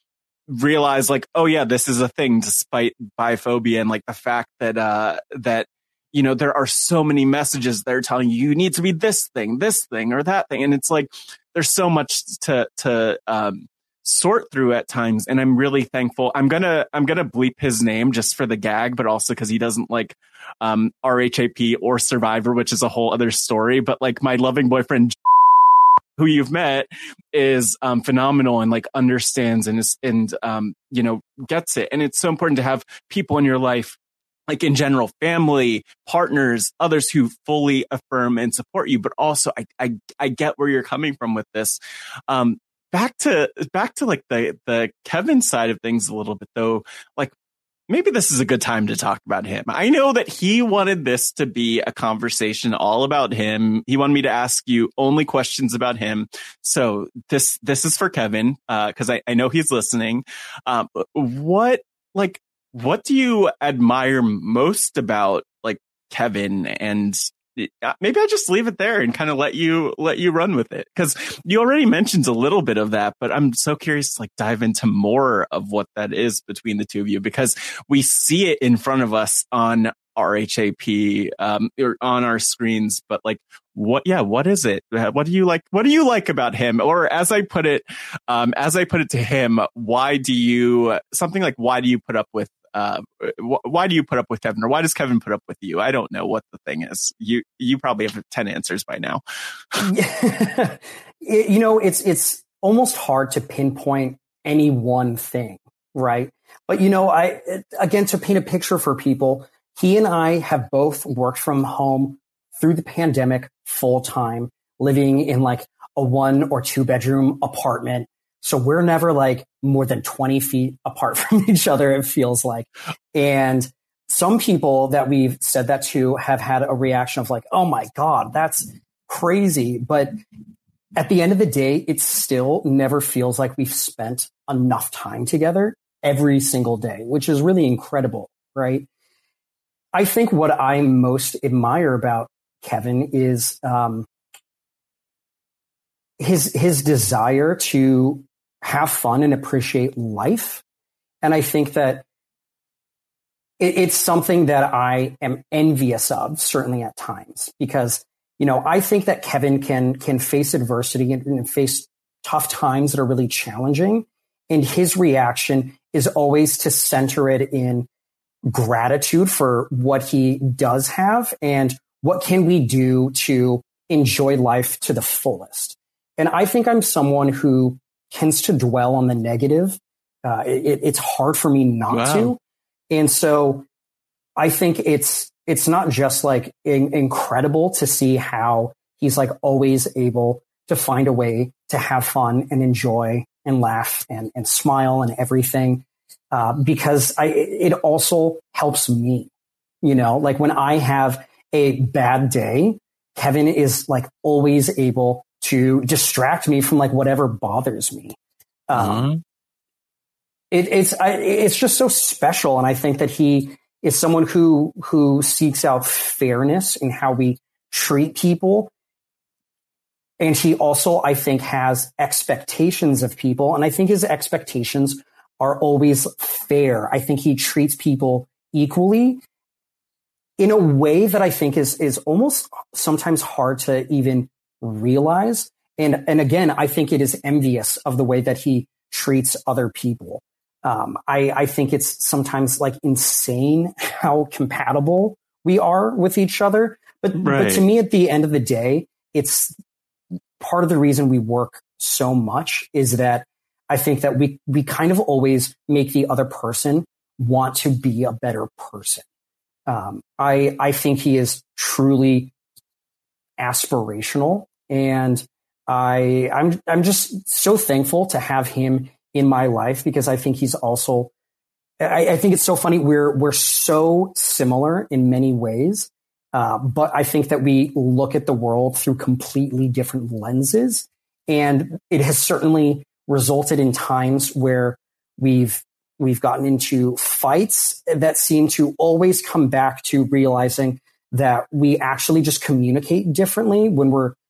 realize like, oh yeah, this is a thing despite biphobia and like the fact that, that, you know, there are so many messages that are telling you need to be this thing, or that thing. And it's like, there's so much to sort through at times. And I'm really thankful. I'm going to bleep his name just for the gag, but also because he doesn't like, RHAP or Survivor, which is a whole other story. But like my loving boyfriend, who you've met, is phenomenal and like understands and you know, gets it. And it's so important to have people in your life, like in general, family, partners, others who fully affirm and support you. But also I get where you're coming from with this. Back to like the Kevin side of things a little bit though, like maybe this is a good time to talk about him. I know that he wanted this to be a conversation all about him. He wanted me to ask you only questions about him. So this is for Kevin, because I know he's listening. What do you admire most about like Kevin? And maybe I just leave it there and kind of let you run with it, because you already mentioned a little bit of that, but I'm so curious to like dive into more of what that is between the two of you, because we see it in front of us on RHAP or on our screens, but like what is it? What do you like about him? Or as I put it to him, why do you put up with why do you put up with Kevin, or why does Kevin put up with you? I don't know what the thing is. You probably have 10 answers by now. You know, it's almost hard to pinpoint any one thing, right? But you know, again, to paint a picture for people, he and I have both worked from home through the pandemic full time, living in like a 1 or 2 bedroom apartment. So we're never like more than 20 feet apart from each other, it feels like. And some people that we've said that to have had a reaction of like, oh my God, that's crazy. But at the end of the day, it still never feels like we've spent enough time together every single day, which is really incredible, right? I think what I most admire about Kevin is his desire to have fun and appreciate life. And I think that it's something that I am envious of, certainly at times, because, you know, I think that Kevin can face adversity and face tough times that are really challenging. And his reaction is always to center it in gratitude for what he does have and what can we do to enjoy life to the fullest. And I think I'm someone who tends to dwell on the negative. It's hard for me not to. And so I think it's not just like incredible to see how he's like always able to find a way to have fun and enjoy and laugh and smile and everything. Because it also helps me, you know, like when I have a bad day, Kevin is like always able to distract me from like whatever bothers me. It's just so special. And I think that he is someone who seeks out fairness in how we treat people. And he also, I think, has expectations of people. And I think his expectations are always fair. I think he treats people equally in a way that I think is almost sometimes hard to even realize. And again, I think it is envious of the way that he treats other people. I think it's sometimes like insane how compatible we are with each other. But to me, at the end of the day, it's part of the reason we work so much is that I think that we kind of always make the other person want to be a better person. I think he is truly aspirational, and I'm just so thankful to have him in my life, because I think he's also, I think it's so funny. We're so similar in many ways. But I think that we look at the world through completely different lenses, and it has certainly resulted in times where we've gotten into fights that seem to always come back to realizing that we actually just communicate differently when we're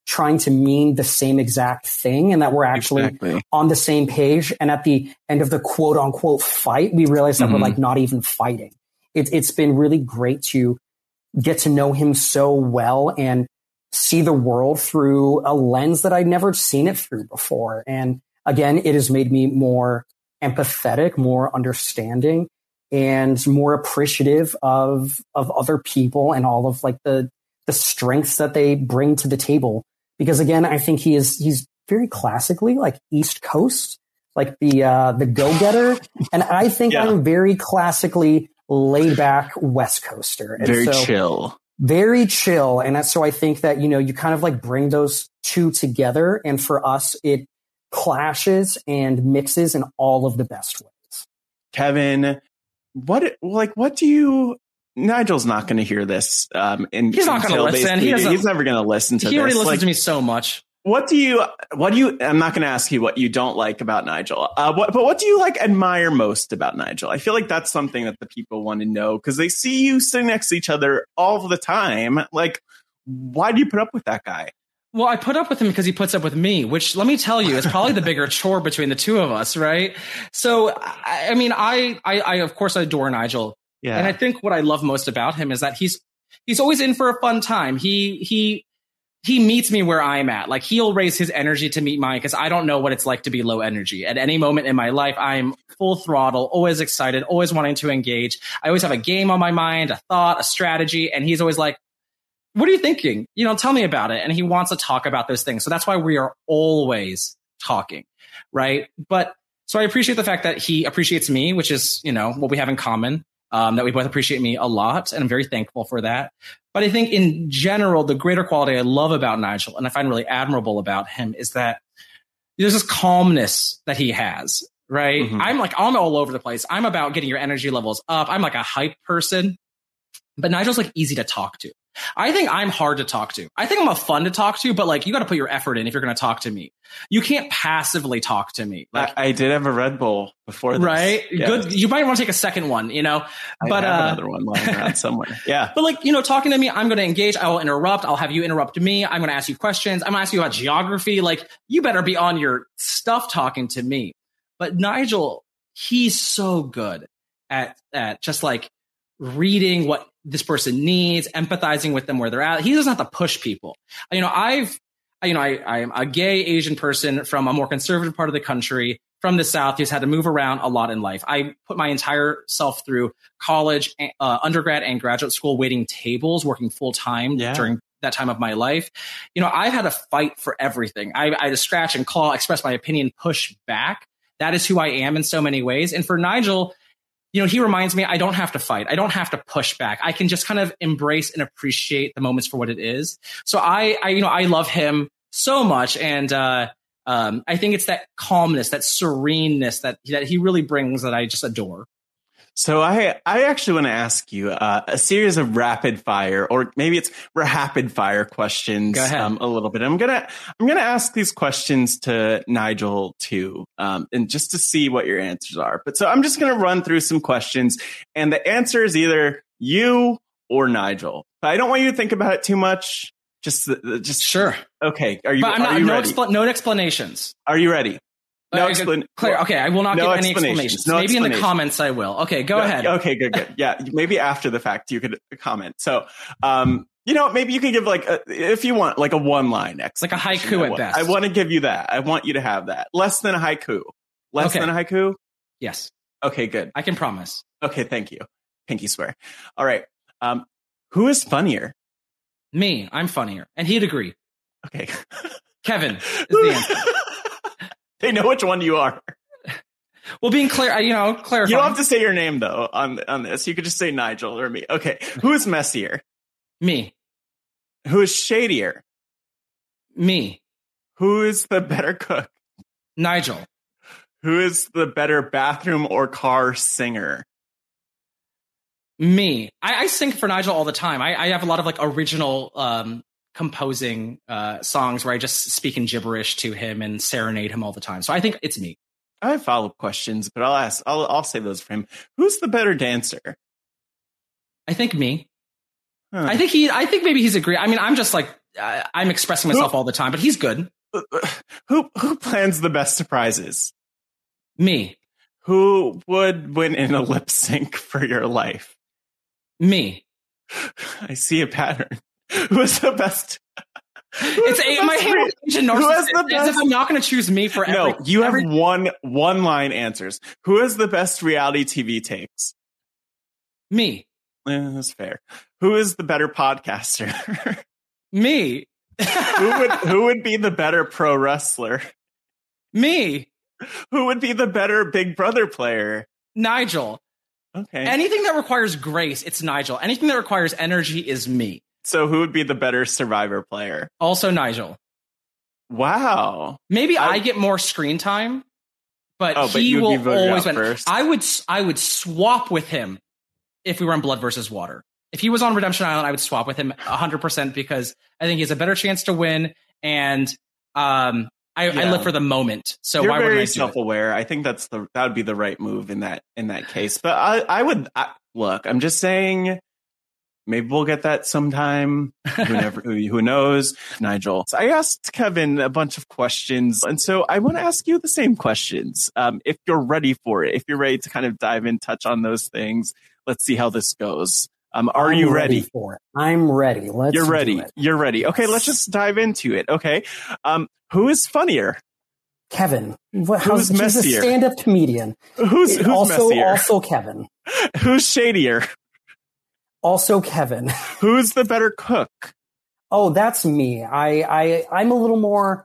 trying to mean the same exact thing and that we're actually on the same page. And at the end of the quote unquote fight, we realize that we're like not even fighting. It's been really great to get to know him so well and see the world through a lens that I'd never seen it through before. And again, it has made me more empathetic, more understanding, and more appreciative of other people and all of like the strengths that they bring to the table. Because again, I think he's very classically like East Coast, like the go-getter. And I think I'm very classically laid back West Coaster. And very chill. Very chill. And so I think that, you kind of like bring those two together. And for us, it clashes and mixes in all of the best ways. Kevin, what do you... Nigel's not going to hear this. And he's not going to listen. He's never going to listen to this. He already listens to me so much. What do you, I'm not going to ask you what you don't like about Nigel. But what do you admire most about Nigel? I feel like that's something that the people want to know because they see you sitting next to each other all the time. Like, why do you put up with that guy? Well, I put up with him because he puts up with me, which let me tell you is probably the bigger chore between the two of us. Right. So, I mean, I of course adore Nigel. Yeah. And I think what I love most about him is that he's always in for a fun time. He meets me where I'm at. Like he'll raise his energy to meet mine because I don't know what it's like to be low energy. At any moment in my life, I'm full throttle, always excited, always wanting to engage. I always have a game on my mind, a thought, a strategy. And he's always like, what are you thinking? Tell me about it. And he wants to talk about those things. So that's why we are always talking. Right. But so I appreciate the fact that he appreciates me, which is, what we have in common. That we both appreciate me a lot, and I'm very thankful for that. But I think in general, the greater quality I love about Nigel, and I find really admirable about him, is that there's this calmness that he has, right? Mm-hmm. I'm all over the place. I'm about getting your energy levels up. I'm like a hype person, but Nigel's like easy to talk to. I think I'm hard to talk to. I think I'm a fun to talk to, but you got to put your effort in if you're going to talk to me. You can't passively talk to me. I did have a Red Bull before this. Right? Yeah. Good. You might want to take a second one, But I have another one lying around somewhere. Yeah. But talking to me, I'm going to engage. I will interrupt. I'll have you interrupt me. I'm going to ask you questions. I'm going to ask you about geography. You better be on your stuff talking to me. But Nigel, he's so good at just reading what this person needs, empathizing with them where they're at. He doesn't have to push people. I am a gay Asian person from a more conservative part of the country, from the South, who's had to move around a lot in life. I put my entire self through college, undergrad and graduate school, waiting tables, working full time during that time of my life. I had to fight for everything. I had to scratch and claw, express my opinion, push back. That is who I am in so many ways. And for Nigel, he reminds me, I don't have to fight. I don't have to push back. I can just kind of embrace and appreciate the moments for what it is. So I love him so much. And I think it's that calmness, that sereneness that he really brings that I just adore. So I actually want to ask you a series of rapid fire, or maybe it's rapid fire questions. Go ahead. A little bit. I'm gonna ask these questions to Nigel too, and just to see what your answers are. But so I'm just gonna run through some questions, and the answer is either you or Nigel. But I don't want you to think about it too much. Just sure. Okay. Are you? But are you ready? No explanations. Are you ready? No Claire, okay, I will not give any explanations. Maybe in the comments I will. Okay, go ahead. Okay, good. Yeah, maybe after the fact you could comment. So, maybe you can give if you want, a one-line explanation. Like a haiku at best. I want to give you that. I want you to have that. Less than a haiku. Less than a haiku? Yes. Okay, good. I can promise. Okay, thank you. Pinky swear. All right. Who is funnier? Me. I'm funnier. And he'd agree. Okay. Kevin is the answer. They know which one you are. Well, being clear, clarifying. You don't have to say your name though on this. You could just say Nigel or me. Okay. Who is messier? Me. Who is shadier? Me. Who is the better cook? Nigel. Who is the better bathroom or car singer? Me. I sing for Nigel all the time. I have a lot of original composing songs where I just speak in gibberish to him and serenade him all the time. So I think it's me. I have follow-up questions, but I'll save those for him. Who's the better dancer? I think me. Huh. I think maybe he's agree. I mean, I'm just I'm expressing myself all the time, but he's good. Who plans the best surprises? Me. Who would win in a lip sync for your life? Me. I see a pattern. Who is the best? It's my Asian narcissist. As if I'm not going to choose me for every. No, you have one line answers. Who has the best reality TV takes? Me. That's fair. Who is the better podcaster? Me. Who would be the better pro wrestler? Me. Who would be the better Big Brother player? Nigel. Okay. Anything that requires grace, it's Nigel. Anything that requires energy is me. So who would be the better Survivor player? Also Nigel. Wow. Maybe I get more screen time, but he will always win. First. I would swap with him if we were on Blood versus Water. If he was on Redemption Island, I would swap with him 100% because I think he has a better chance to win. And I live for the moment. So You're why wouldn't I very do self-aware. I think that would be the right move in that case. But I would look. I'm just saying. Maybe we'll get that sometime. Who knows? Nigel. So I asked Kevin a bunch of questions. And so I want to ask you the same questions. If you're ready for it, if you're ready to kind of dive in, touch on those things, let's see how this goes. Are you ready for it? I'm ready. You're ready. You're ready. Okay, let's just dive into it. Okay. Who is funnier? Kevin. Who's messier? He's a stand-up comedian. Who's messier? Also Kevin. Who's shadier? Also Kevin. Who's the better cook? Oh, that's me. I'm a little more.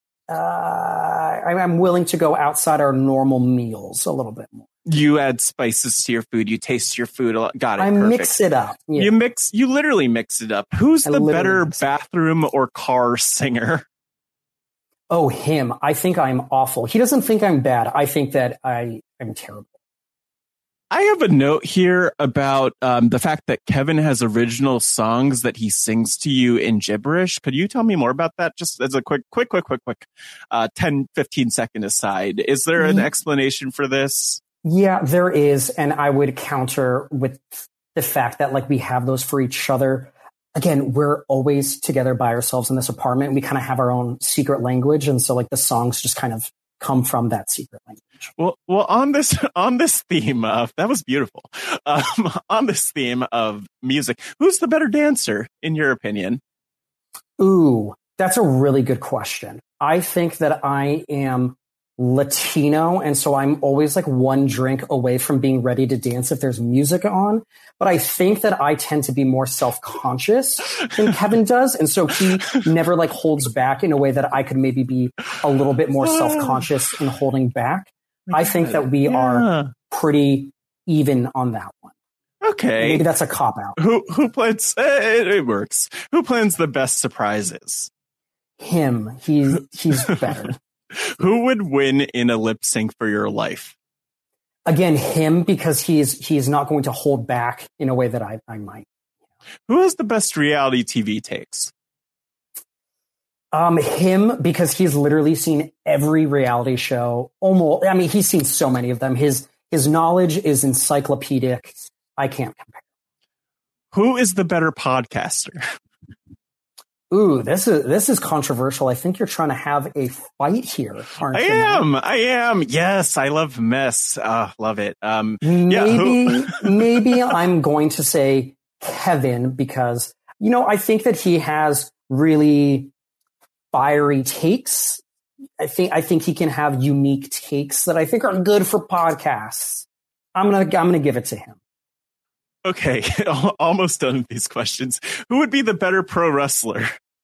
I'm willing to go outside our normal meals a little bit more. You add spices to your food. You taste your food a lot. Got it. I perfect. mix it up. Yeah. You literally mix it up. Who's the better bathroom or car singer? Oh, him. I think I'm awful. He doesn't think I'm bad. I think that I'm terrible. I have a note here about the fact that Kevin has original songs that he sings to you in gibberish. Could you tell me more about that? Just as a quick 10, 15 second aside. Is there an explanation for this? Yeah, there is. And I would counter with the fact that like we have those for each other. Again, we're always together by ourselves in this apartment. We kind of have our own secret language. And so like the songs just kind of come from that secret language. Well, on this theme of, that was beautiful. On this theme of music, who's the better dancer in your opinion? Ooh, that's a really good question. I think that I am Latino, and so I'm always like one drink away from being ready to dance if there's music on. But I think that I tend to be more self-conscious than Kevin does, and so he never like holds back in a way that I could maybe be a little bit more self-conscious in holding back. I think that we are pretty even on that one. Okay, maybe that's a cop-out. Who plans? It works. Who plans the best surprises? Him. He's better. Who would win in a lip sync for your life? Again, him, because he's not going to hold back in a way that I might. Who has the best reality TV takes? Him, because he's literally seen every reality show. Almost, I mean, he's seen so many of them. His knowledge is encyclopedic. I can't compare. Who is the better podcaster? Ooh, this is controversial. I think you're trying to have a fight here, aren't you? I am. Yes, I love mess. Love it. Maybe I'm going to say Kevin because, I think that he has really fiery takes. I think he can have unique takes that I think are good for podcasts. I'm gonna give it to him. Okay, almost done with these questions. Who would be the better pro wrestler?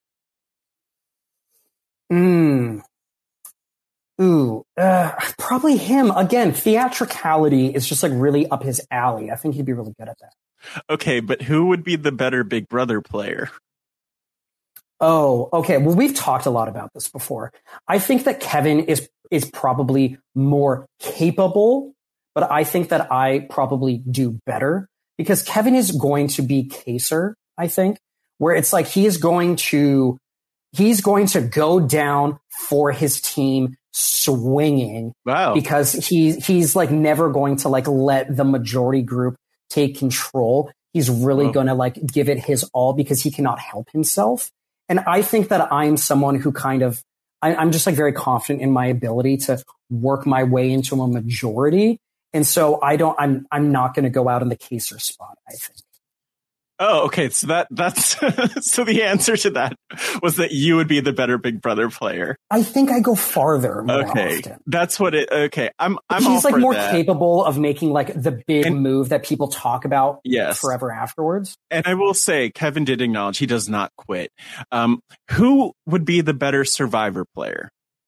Probably him. Again, theatricality is just like really up his alley. I think he'd be really good at that. Okay, but who would be the better Big Brother player? Oh, okay. Well, we've talked a lot about this before. I think that Kevin is probably more capable, but I think that I probably do better. Because Kevin is going to be Kaser, I think, where it's like he's going to go down for his team swinging. Wow. Because he's like never going to like let the majority group take control. He's really going to like give it his all because he cannot help himself. And I think that I'm someone who I'm just like very confident in my ability to work my way into a majority. And so I'm not going to go out in the Kaysar spot, I think. Oh, okay. So that's so the answer to that was that you would be the better Big Brother player. I think I go farther more often. That's what it. Okay, I'm. He's like more that. capable of making like the big move that people talk about forever afterwards. And I will say, Kevin did acknowledge he does not quit. Who would be the better Survivor player?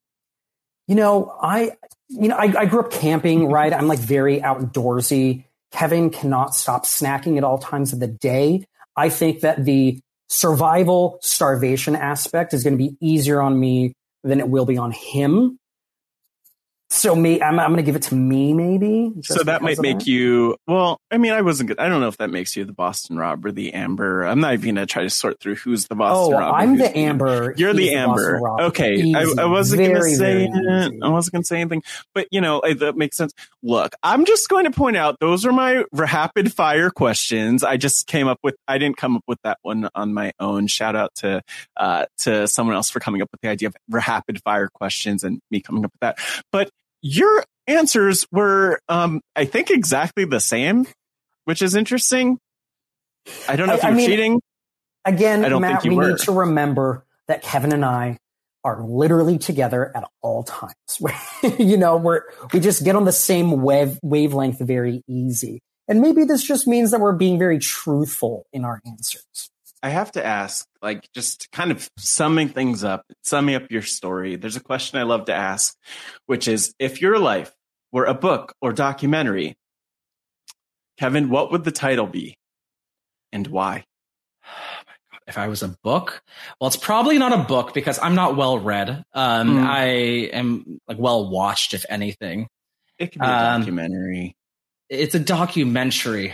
I grew up camping, right? I'm like very outdoorsy. Kevin cannot stop snacking at all times of the day. I think that the survival starvation aspect is going to be easier on me than it will be on him. So I'm going to give it to me, maybe. So that might make you. Well, I mean, I don't know if that makes you the Boston Rob or the Amber. I'm not even going to try to sort through who's the Boston Rob. I'm the Amber. You're the Amber. Okay, I wasn't going to say it. I wasn't going to say anything, but that makes sense. Look, I'm just going to point out those are my rapid fire questions. I didn't come up with that one on my own. Shout out to someone else for coming up with the idea of rapid fire questions and me coming up with that, but. Your answers were, I think, exactly the same, which is interesting. I don't know if you're cheating. Again, Matt, we need to remember that Kevin and I are literally together at all times. We just get on the same wavelength very easy. And maybe this just means that we're being very truthful in our answers. I have to ask, just kind of summing up your story. There's a question I love to ask, which is, if your life were a book or documentary, Kevin, what would the title be and why? Oh my God. If I was a book, well, it's probably not a book because I'm not well read. I am well watched, if anything. It could be a documentary. It's a documentary.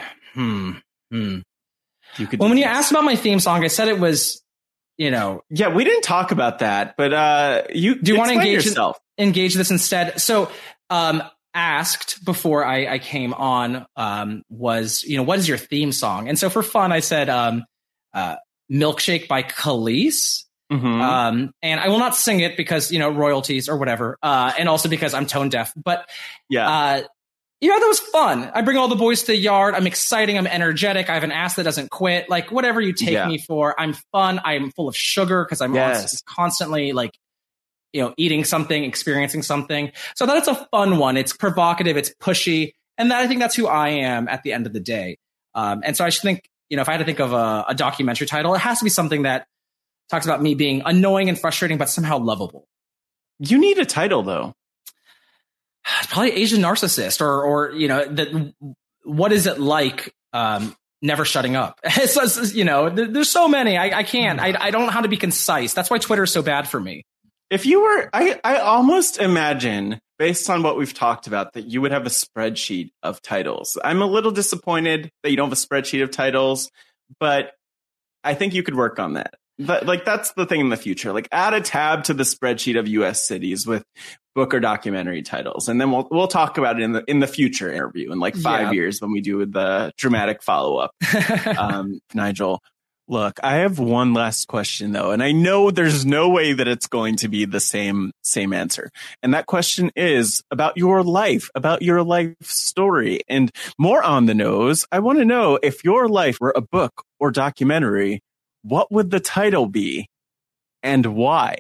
When you asked about my theme song, I said it was, Yeah, we didn't talk about that, but do you want to engage this instead? So, asked before I came on, was, what is your theme song? And so for fun, I said, Milkshake by Khalees. Mm-hmm. And I will not sing it because, royalties or whatever. And also because I'm tone deaf, but that was fun. I bring all the boys to the yard. I'm exciting. I'm energetic. I have an ass that doesn't quit. Whatever you take me for, I'm fun. I'm full of sugar because I'm constantly eating something, experiencing something. So that it's a fun one. It's provocative. It's pushy. And I think that's who I am at the end of the day. And so I should think, if I had to think of a documentary title, it has to be something that talks about me being annoying and frustrating, but somehow lovable. You need a title though. Probably Asian Narcissist or what is it like never shutting up? There's so many. I can't. I don't know how to be concise. That's why Twitter is so bad for me. If you were, I almost imagine, based on what we've talked about, that you would have a spreadsheet of titles. I'm a little disappointed that you don't have a spreadsheet of titles, but I think you could work on that. But that's the thing in the future. Add a tab to the spreadsheet of U.S. cities with book or documentary titles, and then we'll talk about it in the future interview in 5 years when we do the dramatic follow up. Nigel, look, I have one last question though, and I know there's no way that it's going to be the same answer. And that question is about your life story, and more on the nose. I want to know, if your life were a book or documentary, what would the title be and why?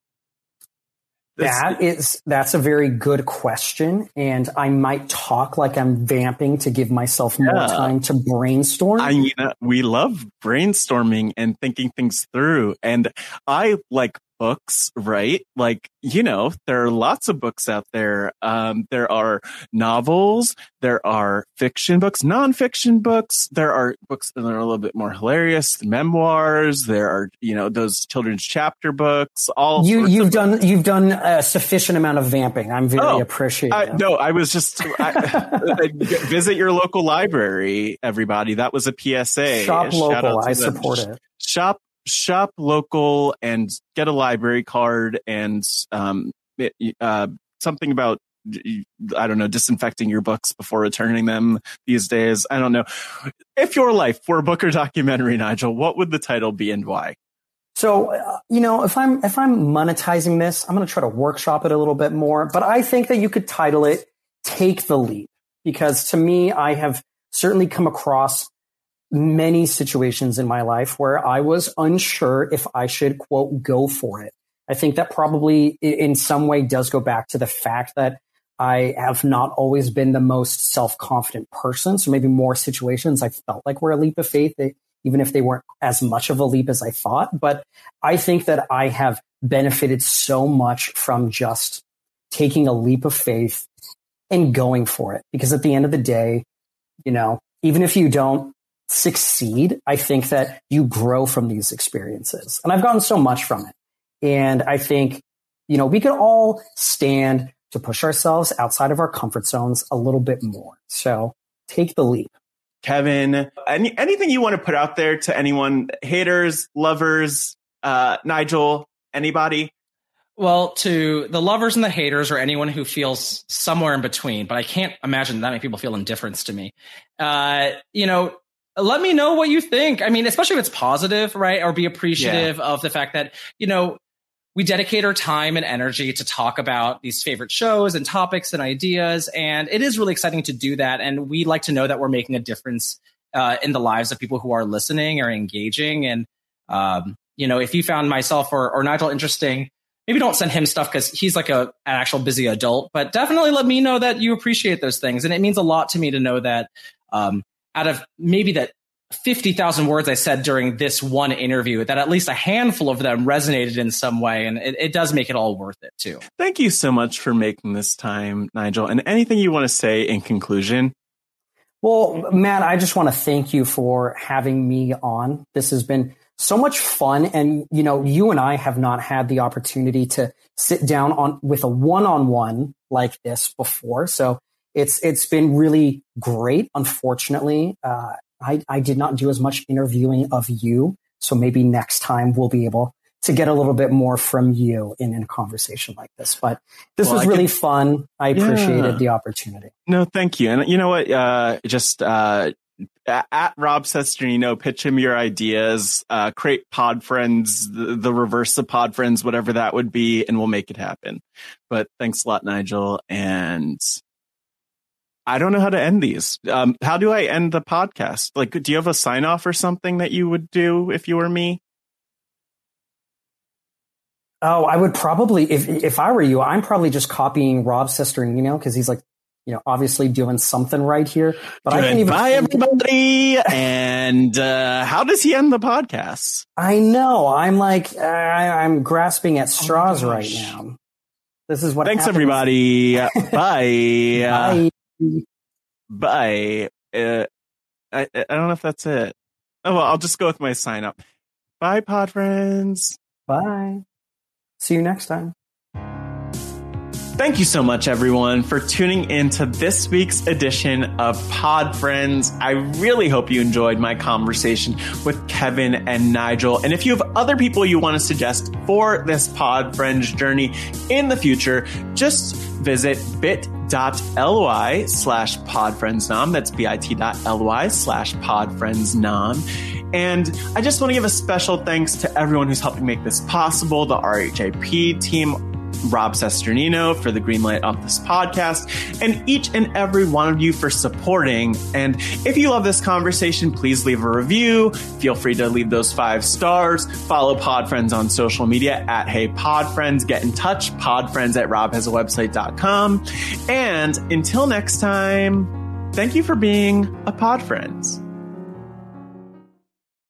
That's a very good question. And I might talk like I'm vamping to give myself more time to brainstorm. I mean, we love brainstorming and thinking things through. And I like books, right? There are lots of books out there. There are novels, there are fiction books, nonfiction books, there are books that are a little bit more hilarious, memoirs, there are, those children's chapter books, you've done a sufficient amount of vamping. I'm very appreciative. No, I was just visit your local library, everybody. That was a PSA. Shop local. I support it. Shop local and get a library card and something about, I don't know, disinfecting your books before returning them these days. I don't know. If your life were a book or documentary, Nigel, what would the title be and why? So, if I'm monetizing this, I'm going to try to workshop it a little bit more, but I think that you could title it Take the Leap, because to me, I have certainly come across many situations in my life where I was unsure if I should, quote, go for it. I think that probably in some way does go back to the fact that I have not always been the most self-confident person. So maybe more situations I felt like were a leap of faith, even if they weren't as much of a leap as I thought. But I think that I have benefited so much from just taking a leap of faith and going for it. Because at the end of the day, even if you don't succeed, I think that you grow from these experiences. And I've gotten so much from it. And I think, we could all stand to push ourselves outside of our comfort zones a little bit more. So take the leap. Kevin, anything you want to put out there to anyone, haters, lovers, Nigel, anybody? Well, to the lovers and the haters, or anyone who feels somewhere in between, but I can't imagine that many people feel indifference to me. Let me know what you think. I mean, especially if it's positive, right? Or be appreciative of the fact that, we dedicate our time and energy to talk about these favorite shows and topics and ideas. And it is really exciting to do that. And we like to know that we're making a difference in the lives of people who are listening or engaging. And, if you found myself or Nigel interesting, maybe don't send him stuff because he's like an actual busy adult, but definitely let me know that you appreciate those things. And it means a lot to me to know that out of maybe that 50,000 words I said during this one interview, that at least a handful of them resonated in some way. And it does make it all worth it too. Thank you so much for making this time, Nigel. And anything you want to say in conclusion? Well, Matt, I just want to thank you for having me on. This has been so much fun. And, you and I have not had the opportunity to sit down with a one-on-one like this before. So it's been really great. Unfortunately, I did not do as much interviewing of you. So maybe next time we'll be able to get a little bit more from you in a conversation like this. But this was really fun. I appreciated the opportunity. No, thank you. And you know what? Just at Rob Cesternino, pitch him your ideas, create Pod Friends, the reverse of Pod Friends, whatever that would be, and we'll make it happen. But thanks a lot, Nigel. And I don't know how to end these. How do I end the podcast? Like, do you have a sign off or something that you would do if you were me? Oh, I would probably, if I were you, I'm probably just copying Rob Cesternino because he's like, obviously doing something right here. But I can't even. Bye, everybody. And how does he end the podcast? I know. I'm like, I'm grasping at straws right now. This is what. Thanks, happens. Everybody. Bye. Bye. Bye. I don't know if that's it. Oh, well, I'll just go with my sign up. Bye, Pod Friends. Bye. See you next time. Thank you so much, everyone, for tuning in to this week's edition of Pod Friends. I really hope you enjoyed my conversation with Kevin and Nigel. And if you have other people you want to suggest for this Pod Friends journey in the future, just visit bit.ly/podfriendsnom. That's bit.ly/podfriendsnom. And I just want to give a special thanks to everyone who's helping make this possible, the RHAP team, Rob Cesternino for the green light on this podcast, and each and every one of you for supporting. And if you love this conversation, please leave a review. Feel free to leave those 5 stars. Follow Pod Friends on social media at Hey Pod Friends. Get in touch, podfriends@robhasawebsite.com. And until next time, thank you for being a Pod Friends.